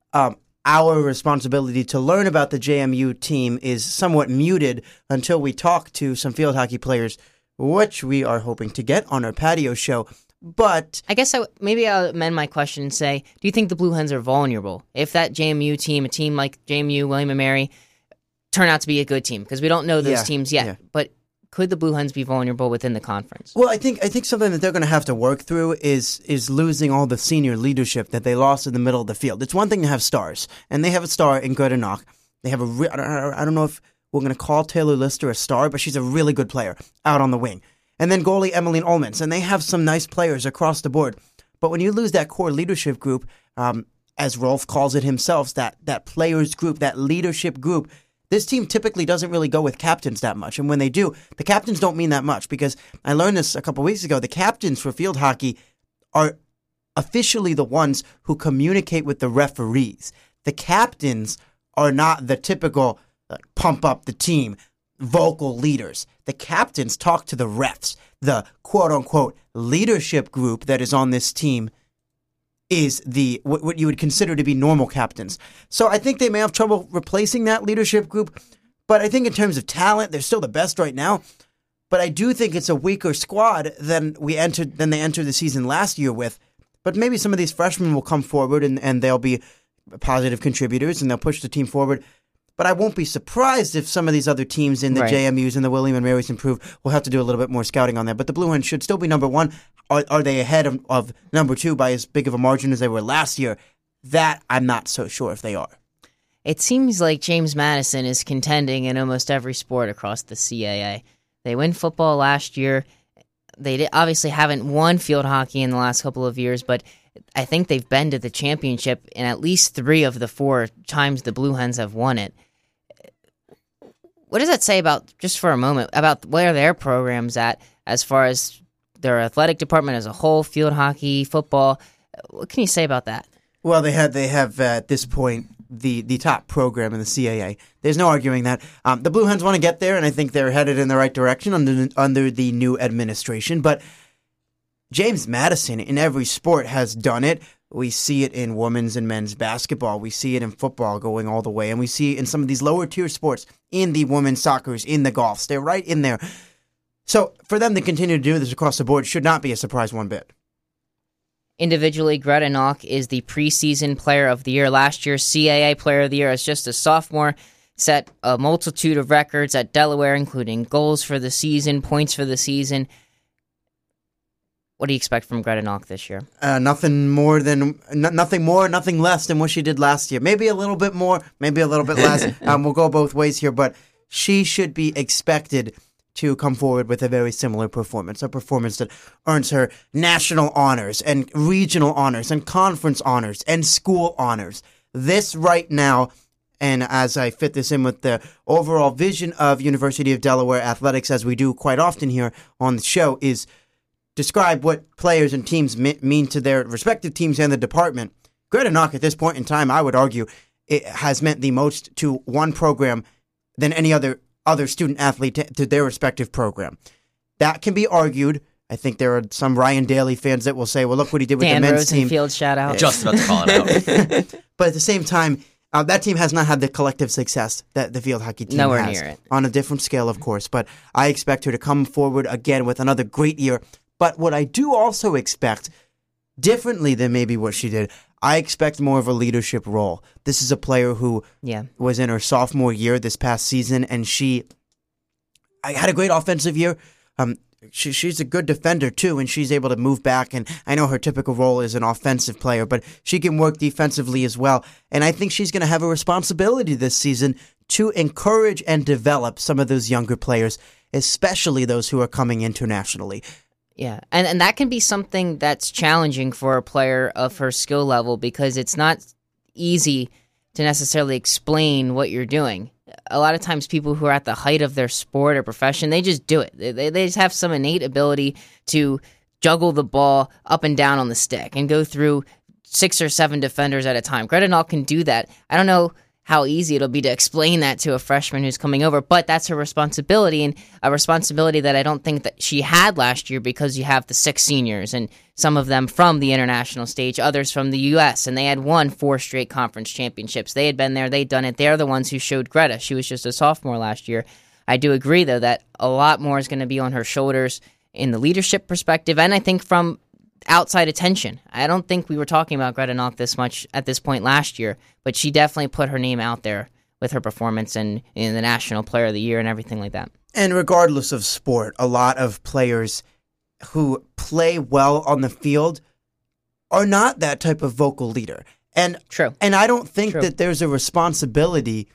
our responsibility to learn about the JMU team is somewhat muted until we talk to some field hockey players, which we are hoping to get on our patio show. But I guess maybe I'll amend my question and say, do you think the Blue Hens are vulnerable? If that JMU team, a team like JMU, William & Mary, turn out to be a good team? Because we don't know those teams yet. Yeah. But could the Blue Hens be vulnerable within the conference? Well, I think something that they're going to have to work through is losing all the senior leadership that they lost in the middle of the field. It's one thing to have stars, and they have a star in Greta Knock. They have I don't know if we're going to call Taylor Lister a star, but she's a really good player out on the wing. And then goalie Emmeline Olmans, and they have some nice players across the board. But when you lose that core leadership group, as Rolf calls it himself, that players group, that leadership group, this team typically doesn't really go with captains that much. And when they do, the captains don't mean that much, because I learned this a couple weeks ago. The captains for field hockey are officially the ones who communicate with the referees. The captains are not the typical pump up the team, vocal leaders. The captains talk to the refs. The quote-unquote leadership group that is on this team is what you would consider to be normal captains. So I think they may have trouble replacing that leadership group, but I think in terms of talent, they're still the best right now. But I do think it's a weaker squad than they entered the season last year with. But maybe some of these freshmen will come forward and they'll be positive contributors and they'll push the team forward. But I won't be surprised if some of these other teams in the JMUs and the William and Mary's improve. We'll have to do a little bit more scouting on that. But the Blue Hens should still be number one. Are they ahead of number two by as big of a margin as they were last year? That I'm not so sure if they are. It seems like James Madison is contending in almost every sport across the CAA. They win football last year. They obviously haven't won field hockey in the last couple of years, but I think they've been to the championship in at least 3 of the 4 times the Blue Hens have won it. What does that say about, just for a moment, about where their program's at as far as their athletic department as a whole, field hockey, football? What can you say about that? Well, they have at this point the top program in the CAA. There's no arguing that. The Blue Hens want to get there, and I think they're headed in the right direction under the new administration. But James Madison in every sport has done it. We see it in women's and men's basketball. We see it in football going all the way. And we see it in some of these lower tier sports, in the women's soccers, in the golfs. They're right in there. So for them to continue to do this across the board should not be a surprise one bit. Individually, Greta Knock is the preseason player of the year. Last year's CAA player of the year as just a sophomore. Set a multitude of records at Delaware, including goals for the season, points for the season. What do you expect from Greta Knock this year? Nothing more, nothing less than what she did last year. Maybe a little bit more, maybe a little bit less. We'll go both ways here, but she should be expected to come forward with a very similar performance, a performance that earns her national honors and regional honors and conference honors and school honors. This right now, and as I fit this in with the overall vision of University of Delaware athletics, as we do quite often here on the show, is describe what players and teams mean to their respective teams and the department. Greta Knock, at this point in time, I would argue, it has meant the most to one program than any other student athlete to their respective program. That can be argued. I think there are some Ryan Daly fans that will say, well, look what he did with the men's team. Dan Rosenfield, shout out. Just about to call it out. But at the same time, that team has not had the collective success that the field hockey team Nowhere has. near it. On a different scale, of course. But I expect her to come forward again with another great year. But what I do also expect, differently than maybe what she did, I expect more of a leadership role. This is a player who was in her sophomore year this past season, and I had a great offensive year. She's a good defender, too, and she's able to move back. And I know her typical role is an offensive player, but she can work defensively as well. And I think she's going to have a responsibility this season to encourage and develop some of those younger players, especially those who are coming internationally. Yeah, and that can be something that's challenging for a player of her skill level because it's not easy to necessarily explain what you're doing. A lot of times people who are at the height of their sport or profession, they just do it. They just have some innate ability to juggle the ball up and down on the stick and go through 6 or 7 defenders at a time. Greta Knock can do that. I don't know how easy it'll be to explain that to a freshman who's coming over, but that's her responsibility, and a responsibility that I don't think that she had last year because you have the 6 seniors, and some of them from the international stage, others from the U.S., and they had won 4 straight conference championships. They had been there, they'd done it. They're the ones who showed Greta. She was just a sophomore last year. I do agree, though, that a lot more is going to be on her shoulders in the leadership perspective, and I think from outside attention. I don't think we were talking about Greta Knock this much at this point last year, but she definitely put her name out there with her performance and in the National Player of the Year and everything like that. And regardless of sport, a lot of players who play well on the field are not that type of vocal leader. And True. And I don't think that there's a responsibility.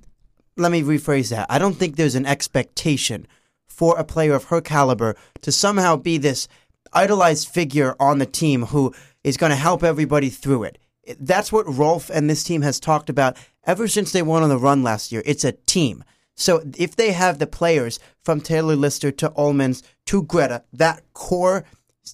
Let me rephrase that. I don't think there's an expectation for a player of her caliber to somehow be this idolized figure on the team who is going to help everybody through it. That's what Rolf and this team has talked about ever since they went on the run last year. It's a team. So if they have the players from Taylor Lister to Ullmans to Greta, that core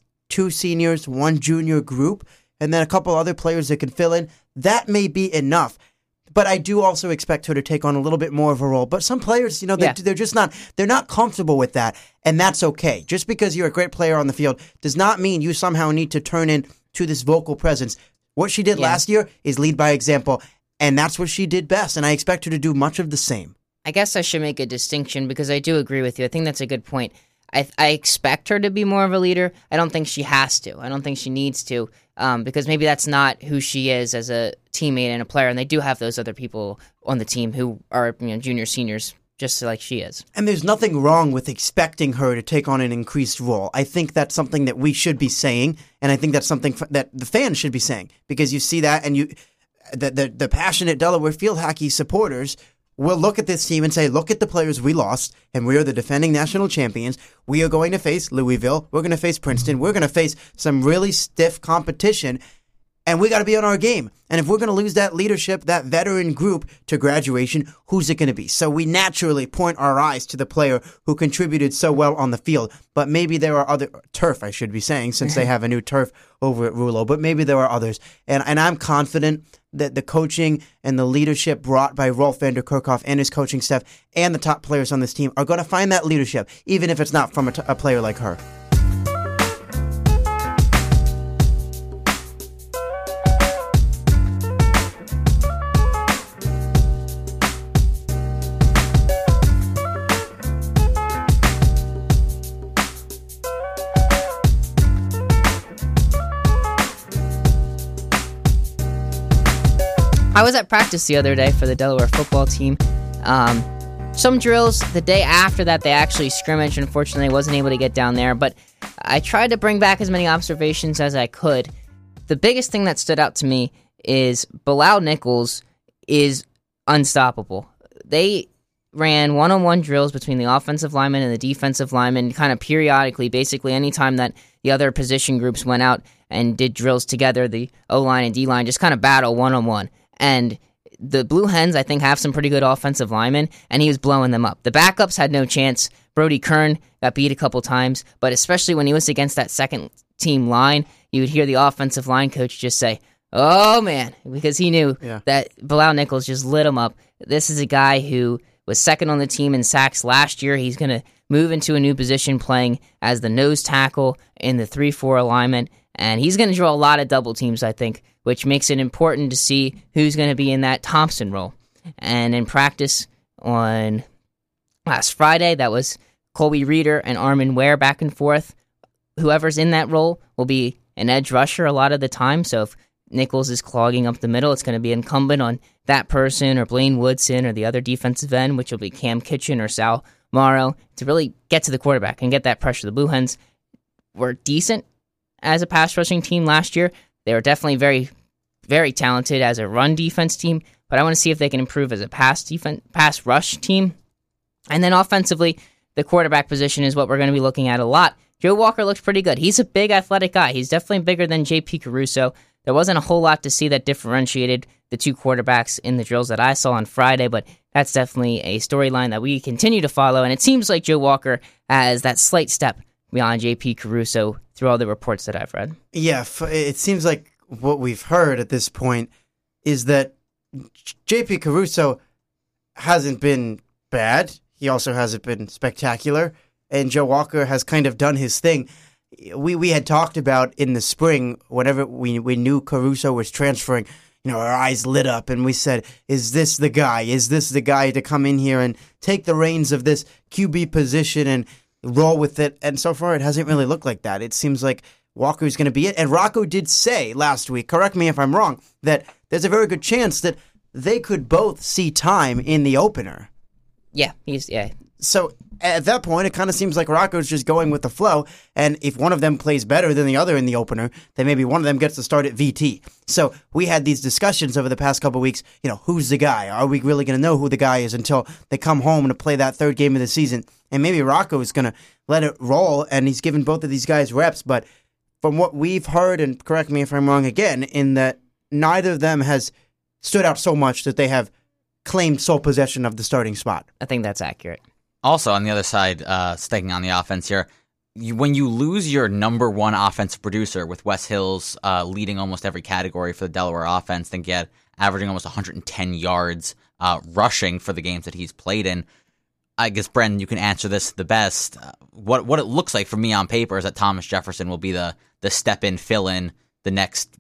2 seniors, 1 junior group, and then a couple other players that can fill in, that may be enough. But I do also expect her to take on a little bit more of a role. But some players, they're just not, they're not comfortable with that. And that's okay. Just because you're a great player on the field does not mean you somehow need to turn into this vocal presence. What she did last year is lead by example, and that's what she did best, and I expect her to do much of the same. I guess I should make a distinction because I do agree with you. I think that's a good point. I expect her to be more of a leader. I don't think she has to. I don't think she needs to because maybe that's not who she is as a teammate and a player, and they do have those other people on the team who are junior seniors just like she is. And there's nothing wrong with expecting her to take on an increased role. I think that's something that we should be saying, and I think that's something that the fans should be saying, because you see that, and the passionate Delaware field hockey supporters will look at this team and say, look at the players we lost, and we are the defending national champions. We are going to face Louisville. We're going to face Princeton. We're going to face some really stiff competition, and we got to be on our game. And if we're going to lose that leadership, that veteran group to graduation, who's it going to be? So we naturally point our eyes to the player who contributed so well on the field. But maybe there are other turf, I should be saying, since they have a new turf over at Rulo. But maybe there are others. And I'm confident that the coaching and the leadership brought by Rolf van der Kerkhoff and his coaching staff and the top players on this team are going to find that leadership, even if it's not from a player like her. I was at practice the other day for the Delaware football team. Some drills, the day after that, they actually scrimmaged. Unfortunately, I wasn't able to get down there, but I tried to bring back as many observations as I could. The biggest thing that stood out to me is Bilal Nichols is unstoppable. They ran one-on-one drills between the offensive lineman and the defensive lineman kind of periodically. Basically, anytime that the other position groups went out and did drills together, the O-line and D-line just kind of battle one-on-one. And the Blue Hens, I think, have some pretty good offensive linemen, and he was blowing them up. The backups had no chance. Brody Kern got beat a couple times, but especially when he was against that second-team line, you would hear the offensive line coach just say, oh, man, because he knew that Bilal Nichols just lit him up. This is a guy who was second on the team in sacks last year. He's going to move into a new position playing as the nose tackle in the 3-4 alignment, and he's going to draw a lot of double teams, I think, which makes it important to see who's going to be in that Thompson role. And in practice on last Friday, that was Colby Reeder and Armin Ware back and forth. Whoever's in that role will be an edge rusher a lot of the time, so if Nichols is clogging up the middle, it's going to be incumbent on that person or Blaine Woodson or the other defensive end, which will be Cam Kitchen or Sal Morrow, to really get to the quarterback and get that pressure. The Blue Hens were decent as a pass rushing team last year. They were definitely very, very talented as a run defense team, but I want to see if they can improve as a pass rush team. And then offensively, the quarterback position is what we're going to be looking at a lot. Joe Walker looks pretty good. He's a big athletic guy. He's definitely bigger than J.P. Caruso. There wasn't a whole lot to see that differentiated the two quarterbacks in the drills that I saw on Friday, but that's definitely a storyline that we continue to follow, and it seems like Joe Walker has that slight step beyond J.P. Caruso through all the reports that I've read. Yeah, it seems like what we've heard at this point is that J.P. Caruso hasn't been bad. He also hasn't been spectacular. And Joe Walker has kind of done his thing. We had talked about in the spring, whenever we knew Caruso was transferring, our eyes lit up and we said, is this the guy? Is this the guy to come in here and take the reins of this QB position and roll with it? And so far, it hasn't really looked like that. It seems like Walker's going to be it. And Rocco did say last week, correct me if I'm wrong, that there's a very good chance that they could both see time in the opener. Yeah, So at that point, it kind of seems like Rocco's just going with the flow, and if one of them plays better than the other in the opener, then maybe one of them gets to start at VT. So we had these discussions over the past couple of weeks, who's the guy? Are we really going to know who the guy is until they come home to play that third game of the season? And maybe Rocco is going to let it roll, and he's given both of these guys reps, but from what we've heard, and correct me if I'm wrong again, in that neither of them has stood out so much that they have claimed sole possession of the starting spot. I think that's accurate. Also, on the other side, staying on the offense here, when you lose your number one offensive producer with Wes Hills leading almost every category for the Delaware offense, then averaging almost 110 yards rushing for the games that he's played in, I guess, Brendan, you can answer this the best. What it looks like for me on paper is that Thomas Jefferson will be the step-in, fill-in, the next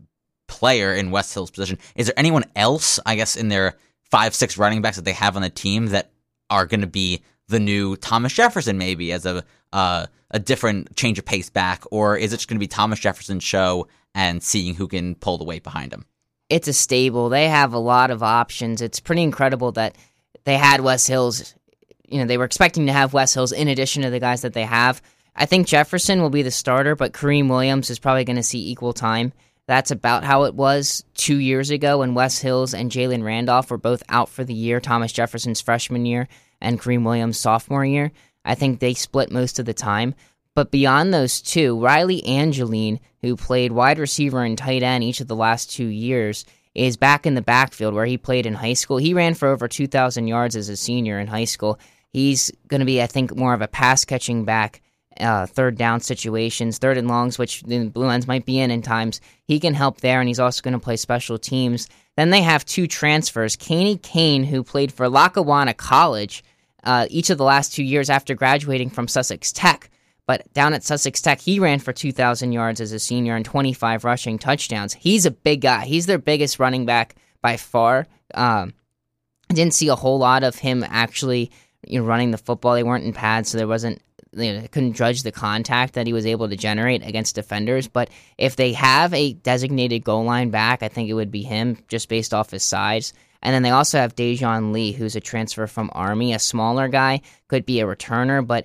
player in West Hill's position. Is there anyone else, I guess, in their 5-6 running backs that they have on the team that are going to be the new Thomas Jefferson, maybe as a different change of pace back, or is it just going to be Thomas Jefferson's show and seeing who can pull the weight behind him? It's a stable. They have a lot of options. It's pretty incredible that they had Wes Hills. They were expecting to have Wes Hills in addition to the guys that they have. I think Jefferson will be the starter, but Kareem Williams is probably going to see equal time. That's about how it was 2 years ago when Wes Hills and Jalen Randolph were both out for the year, Thomas Jefferson's freshman year and Kareem Williams' sophomore year. I think they split most of the time. But beyond those two, Riley Angeline, who played wide receiver and tight end each of the last 2 years, is back in the backfield where he played in high school. He ran for over 2,000 yards as a senior in high school. He's going to be, I think, more of a pass-catching back, third down situations, third and longs, which the Blue Hens might be in times. He can help there, and he's also going to play special teams. Then they have two transfers. Caney Kane, who played for Lackawanna College each of the last 2 years after graduating from Sussex Tech. But down at Sussex Tech, he ran for 2,000 yards as a senior and 25 rushing touchdowns. He's a big guy. He's their biggest running back by far. I didn't see a whole lot of him actually running the football. They weren't in pads, so there wasn't. Couldn't judge the contact that he was able to generate against defenders. But if they have a designated goal line back, I think it would be him just based off his size. And then they also have Dejon Lee, who's a transfer from Army, a smaller guy, could be a returner, but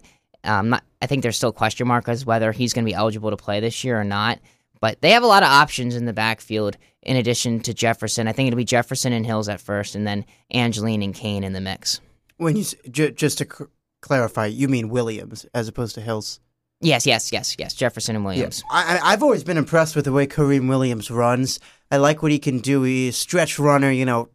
I think there's still a question mark as whether he's going to be eligible to play this year or not. But they have a lot of options in the backfield in addition to Jefferson. I think it'll be Jefferson and Hills at first, and then Angeline and Kane in the mix. When you just to clarify, you mean Williams as opposed to Hills? Yes. Jefferson and Williams. Yeah. I've always been impressed with the way Kareem Williams runs. I like what he can do. He's a stretch runner,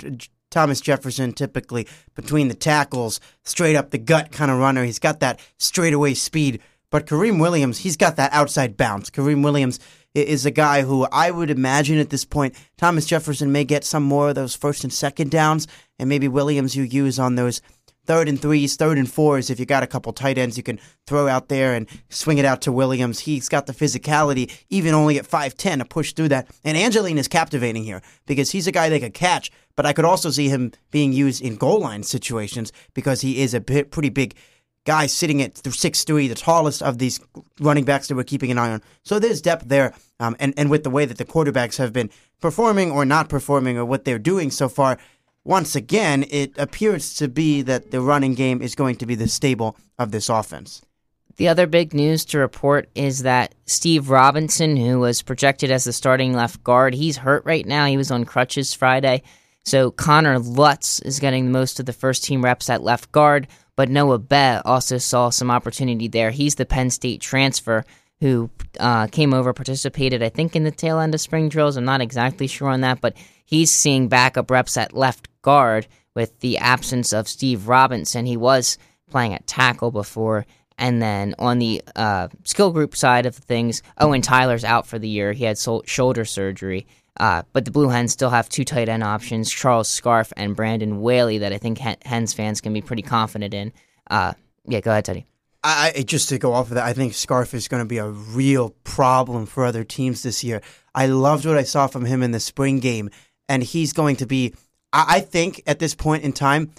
Thomas Jefferson typically between the tackles, straight up the gut kind of runner. He's got that straightaway speed. But Kareem Williams, he's got that outside bounce. Kareem Williams is a guy who I would imagine at this point, Thomas Jefferson may get some more of those first and second downs, and maybe Williams you use on those 3rd and 3s, 3rd and 4s. If you got a couple tight ends you can throw out there and swing it out to Williams. He's got the physicality, even only at 5'10", to push through that. And Angeline is captivating here because he's a guy they could catch, but I could also see him being used in goal line situations because he is a pretty big guy sitting at 6'3", the tallest of these running backs that we're keeping an eye on. So there's depth there, and with the way that the quarterbacks have been performing or not performing or what they're doing so far, once again, it appears to be that the running game is going to be the staple of this offense. The other big news to report is that Steve Robinson, who was projected as the starting left guard, he's hurt right now. He was on crutches Friday. So Connor Lutz is getting most of the first-team reps at left guard, but Noah Bett also saw some opportunity there. He's the Penn State transfer who came over, participated, I think, in the tail end of spring drills. I'm not exactly sure on that, but he's seeing backup reps at left guard with the absence of Steve Robinson. He was playing at tackle before. And then on the skill group side of things, Owen Tyler's out for the year. He had shoulder surgery. But the Blue Hens still have two tight end options, Charles Scarf and Brandon Whaley, that I think Hens fans can be pretty confident in. Go ahead, Teddy. Just to go off of that, I think Scarf is going to be a real problem for other teams this year. I loved what I saw from him in the spring game, and he's going to be, I think at this point in time,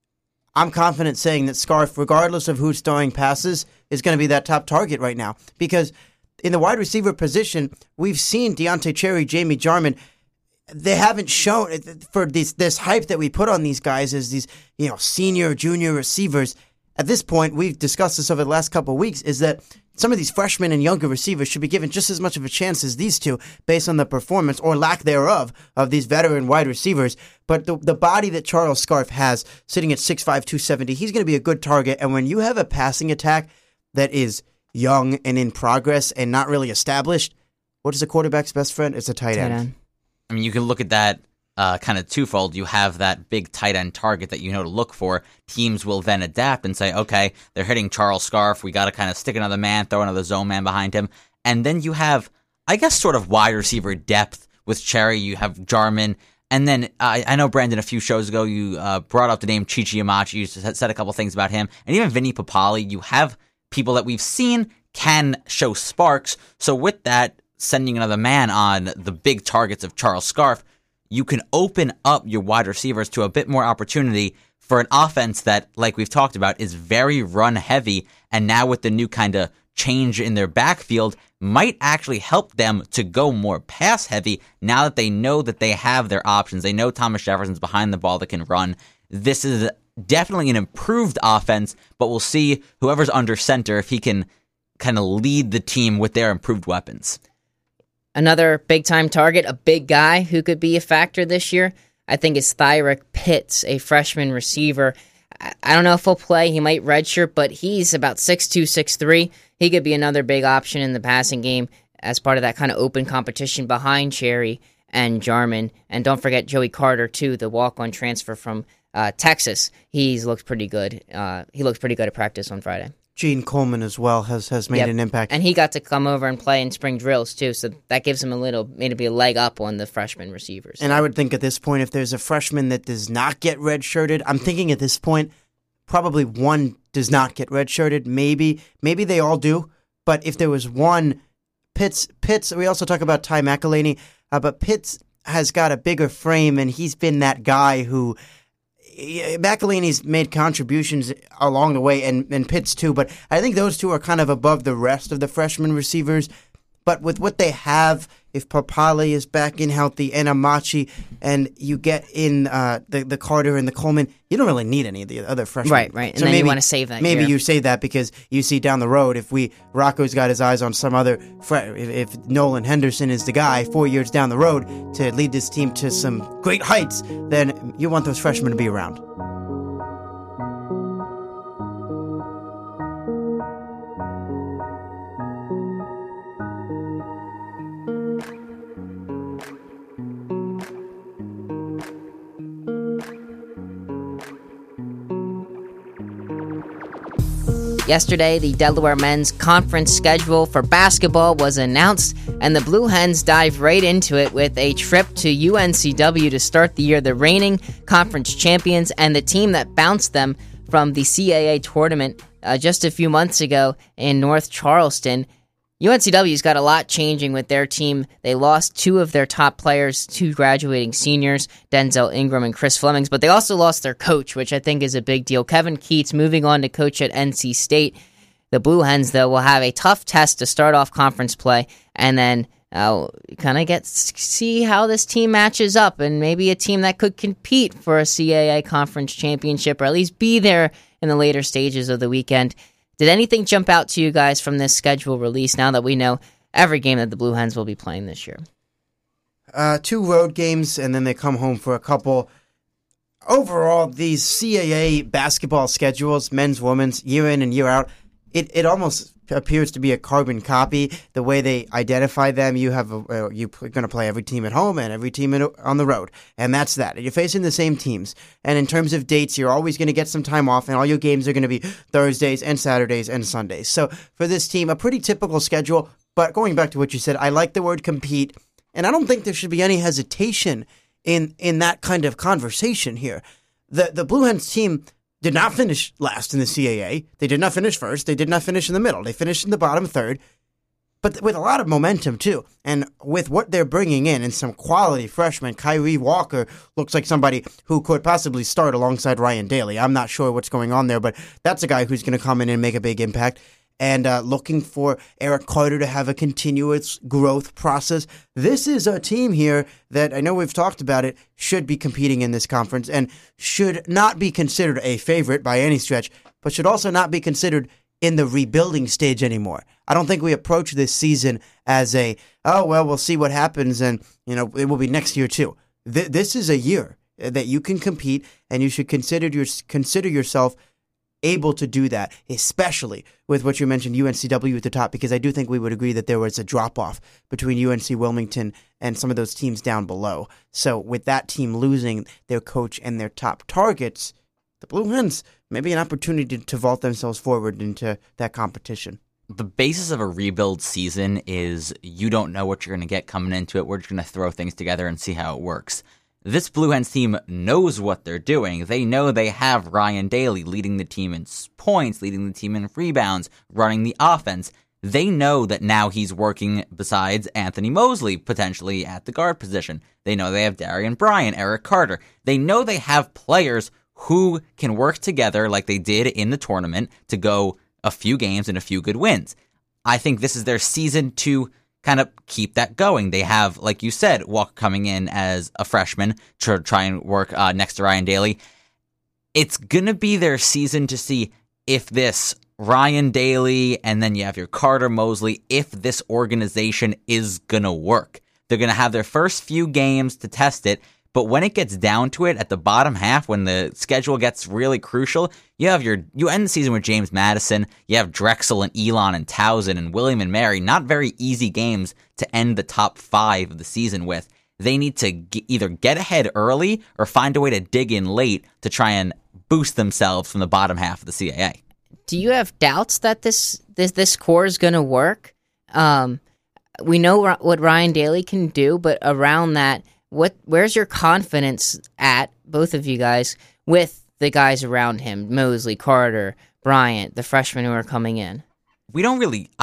I'm confident saying that Scarf, regardless of who's throwing passes, is going to be that top target right now. Because in the wide receiver position, we've seen Deontay Cherry, Jamie Jarman. They haven't shown for this hype that we put on these guys as these senior, junior receivers. At this point, we've discussed this over the last couple of weeks, is that some of these freshmen and younger receivers should be given just as much of a chance as these two based on the performance or lack thereof of these veteran wide receivers. But the body that Charles Scarf has, sitting at 6'5", 270, he's going to be a good target. And when you have a passing attack that is young and in progress and not really established, what is a quarterback's best friend? It's a tight end. I mean, you can look at that kind of twofold. You have that big tight end target that you know to look for. Teams will then adapt and say, okay, they're hitting Charles Scarf. We got to kind of stick another man, throw another zone man behind him. And then you have, I guess, sort of wide receiver depth with Cherry. You have Jarman. And then I know, Brandon, a few shows ago, you brought up the name Chichi Amachi. You said a couple things about him. And even Vinny Papali. You have people that we've seen can show sparks. So with that, sending another man on the big targets of Charles Scarf, you can open up your wide receivers to a bit more opportunity for an offense that, like we've talked about, is very run heavy, and now with the new kind of change in their backfield might actually help them to go more pass heavy now that they know that they have their options. They know Thomas Jefferson's behind the ball that can run. This is definitely an improved offense, but we'll see whoever's under center if he can kind of lead the team with their improved weapons. Another big-time target, a big guy who could be a factor this year, I think is Tyrick Pitts, a freshman receiver. I don't know if he'll play. He might redshirt, but he's about 6'2", 6'3". He could be another big option in the passing game as part of that kind of open competition behind Cherry and Jarman. And don't forget Joey Carter, too, the walk-on transfer from Texas. He looks pretty good. He looked pretty good at practice on Friday. Gene Coleman as well has made an impact. And he got to come over and play in spring drills, too, so that gives him maybe a leg up on the freshman receivers. And I would think at this point, if there's a freshman that does not get redshirted, I'm thinking at this point, probably one does not get redshirted. Maybe they all do. But if there was one, Pitts, we also talk about Ty McElhaney, but Pitts has got a bigger frame, and he's been that guy who McElhaney's made contributions along the way, and Pitts too, but I think those two are kind of above the rest of the freshman receivers. But with what they have, if Papali is back in healthy and Amachi, and you get in the Carter and the Coleman, you don't really need any of the other freshmen. Right. And so then maybe you want to save that. Maybe year. you save that because you see down the road, if Rocco's got his eyes on some other, if Nolan Henderson is the guy 4 years down the road to lead this team to some great heights, then you want those freshmen to be around. Yesterday, the Delaware men's conference schedule for basketball was announced, and the Blue Hens dive right into it with a trip to UNCW to start the year, the reigning conference champions and the team that bounced them from the CAA tournament just a few months ago in North Charleston. UNCW's got a lot changing with their team. They lost two of their top players, two graduating seniors, Denzel Ingram and Chris Flemings, but they also lost their coach, which I think is a big deal. Kevin Keats moving on to coach at NC State. The Blue Hens, though, will have a tough test to start off conference play, and then kind of see how this team matches up, and maybe a team that could compete for a CAA conference championship, or at least be there in the later stages of the weekend. Did anything jump out to you guys from this schedule release now that we know every game that the Blue Hens will be playing this year? 2 road games, and then they come home for a couple. Overall, these CAA basketball schedules, men's, women's, year in and year out, it almost appears to be a carbon copy. The way they identify them, you're going to play every team at home and every team on the road, and that's that. You're facing the same teams, and in terms of dates, you're always going to get some time off, and all your games are going to be Thursdays and Saturdays and Sundays. So for this team, a pretty typical schedule. But going back to what you said, I like the word compete, and I don't think there should be any hesitation in that kind of conversation here. The Blue Hens team did not finish last in the CAA. They did not finish first. They did not finish in the middle. They finished in the bottom third, but with a lot of momentum, too. And with what they're bringing in and some quality freshmen, Kyrie Walker looks like somebody who could possibly start alongside Ryan Daly. I'm not sure what's going on there, but that's a guy who's going to come in and make a big impact. And looking for Eric Carter to have a continuous growth process. This is a team here that, I know we've talked about it, should be competing in this conference and should not be considered a favorite by any stretch, but should also not be considered in the rebuilding stage anymore. I don't think we approach this season as we'll see what happens, and it will be next year too. This is a year that you can compete, and you should consider yourself able to do that, especially with what you mentioned, UNCW at the top, because I do think we would agree that there was a drop-off between UNC Wilmington and some of those teams down below. So with that team losing their coach and their top targets, the Blue Hens maybe an opportunity to vault themselves forward into that competition. The basis of a rebuild season is you don't know what you're going to get coming into it. We're just going to throw things together and see how it works. This Blue Hens team knows what they're doing. They know they have Ryan Daly leading the team in points, leading the team in rebounds, running the offense. they know that now he's working besides Anthony Mosley, potentially at the guard position. They know they have Darian Bryant, Eric Carter. They know they have players who can work together like they did in the tournament to go a few games and a few good wins. I think this is their season to kind of keep that going. They have, like you said, Walker coming in as a freshman to try and work next to Ryan Daly. It's going to be their season to see if this Ryan Daly and then you have your Carter Mosley, if this organization is going to work. They're going to have their first few games to test it, but when it gets down to it at the bottom half, when the schedule gets really crucial, you end the season with James Madison, you have Drexel and Elon and Towson and William and Mary, not very easy games to end the top 5 of the season with. They need to either get ahead early or find a way to dig in late to try and boost themselves from the bottom half of the CAA. Do you have doubts that this core is going to work? We know what Ryan Daly can do, but around that, where's your confidence at, both of you guys, with the guys around him, Mosley, Carter, Bryant, the freshmen who are coming in? I don't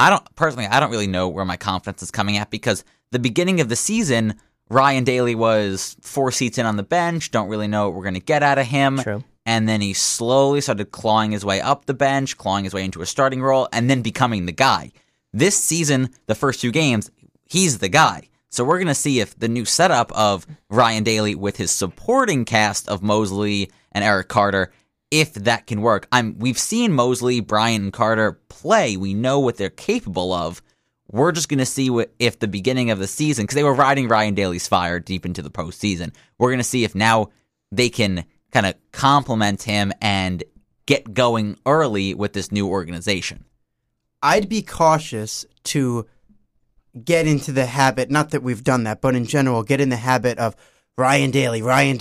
really know where my confidence is coming at, because the beginning of the season, Ryan Daly was 4 seats in on the bench, don't really know what we're going to get out of him. True. And then he slowly started clawing his way up the bench, clawing his way into a starting role, and then becoming the guy. This season, the first 2 games, he's the guy. So we're going to see if the new setup of Ryan Daly with his supporting cast of Mosley and Eric Carter, if that can work. We've seen Mosley, Bryant, and Carter play. We know what they're capable of. We're just going to see if the beginning of the season, because they were riding Ryan Daly's fire deep into the postseason, we're going to see if now they can kind of complement him and get going early with this new organization. I'd be cautious to get into the habit, not that we've done that, but in general, get in the habit of Ryan Daly.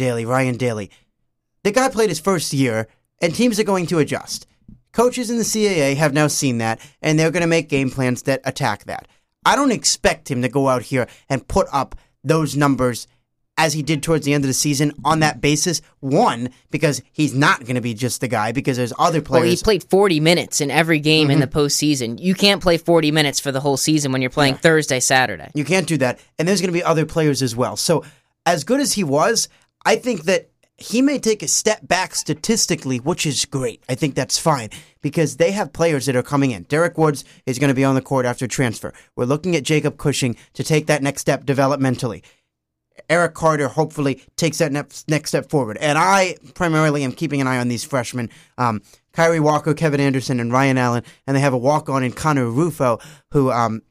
The guy played his first year, and teams are going to adjust. Coaches in the CAA have now seen that, and they're going to make game plans that attack that. I don't expect him to go out here and put up those numbers as he did towards the end of the season on that basis. One, because he's not going to be just the guy, because there's other players. Well, he played 40 minutes in every game in the postseason. You can't play 40 minutes for the whole season when you're playing Thursday, Saturday. You can't do that. And there's going to be other players as well. So as good as he was, I think that he may take a step back statistically, which is great. I think that's fine, because they have players that are coming in. Derek Woods is going to be on the court after transfer. We're looking at Jacob Cushing to take that next step developmentally. Eric Carter hopefully takes that next step forward. And I primarily am keeping an eye on these freshmen, Kyrie Walker, Kevin Anderson, and Ryan Allen. And they have a walk-on in Connor Rufo, who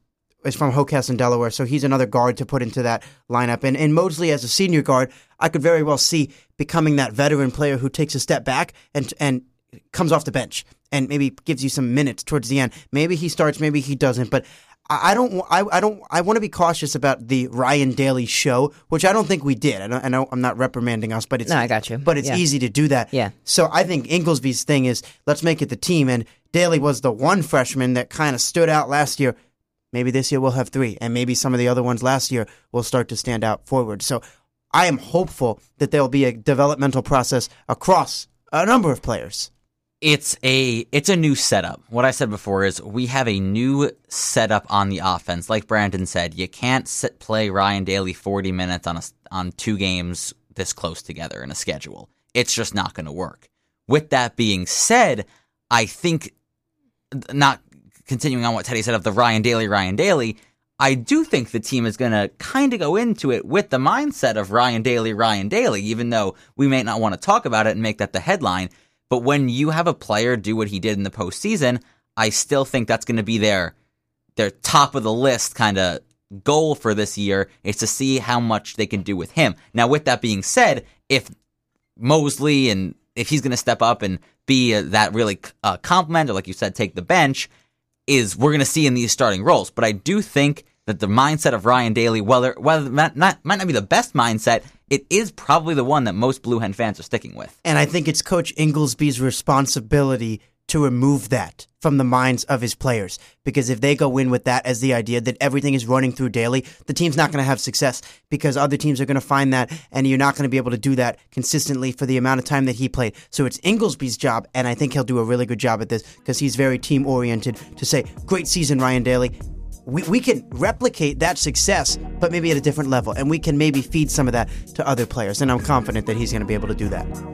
is from Hockessin, Delaware. So he's another guard to put into that lineup. And Mosley, as a senior guard, I could very well see becoming that veteran player who takes a step back and comes off the bench and maybe gives you some minutes towards the end. Maybe he starts, maybe he doesn't. But I want to be cautious about the Ryan Daly show, which I don't think we did. I know I'm not reprimanding us, but it's I got you. But it's easy to do that. Yeah. So I think Inglesby's thing is, let's make it the team. And Daly was the one freshman that kind of stood out last year. Maybe this year we'll have 3, and maybe some of the other ones last year will start to stand out forward. So I am hopeful that there will be a developmental process across a number of players. It's a new setup. What I said before is we have a new setup on the offense. Like Brandon said, you can't play Ryan Daly 40 minutes on 2 games this close together in a schedule. It's just not going to work. With that being said, I think, not continuing on what Teddy said of the Ryan Daly, I do think the team is going to kind of go into it with the mindset of Ryan Daly, even though we may not want to talk about it and make that the headline. But when you have a player do what he did in the postseason, I still think that's going to be their top of the list kind of goal for this year, is to see how much they can do with him. Now, with that being said, if Mosley and if he's going to step up and be that really complement, or like you said, take the bench, we're going to see in these starting roles. But I do think that the mindset of Ryan Daly, whether it might not be the best mindset, it is probably the one that most Blue Hen fans are sticking with. And I think it's Coach Inglesby's responsibility to remove that from the minds of his players. Because if they go in with that as the idea that everything is running through Daly, the team's not going to have success because other teams are going to find that, and you're not going to be able to do that consistently for the amount of time that he played. So it's Ingoldsby's job, and I think he'll do a really good job at this because he's very team-oriented, to say, great season, Ryan Daly. We can replicate that success, but maybe at a different level, and we can maybe feed some of that to other players, and I'm confident that he's going to be able to do that.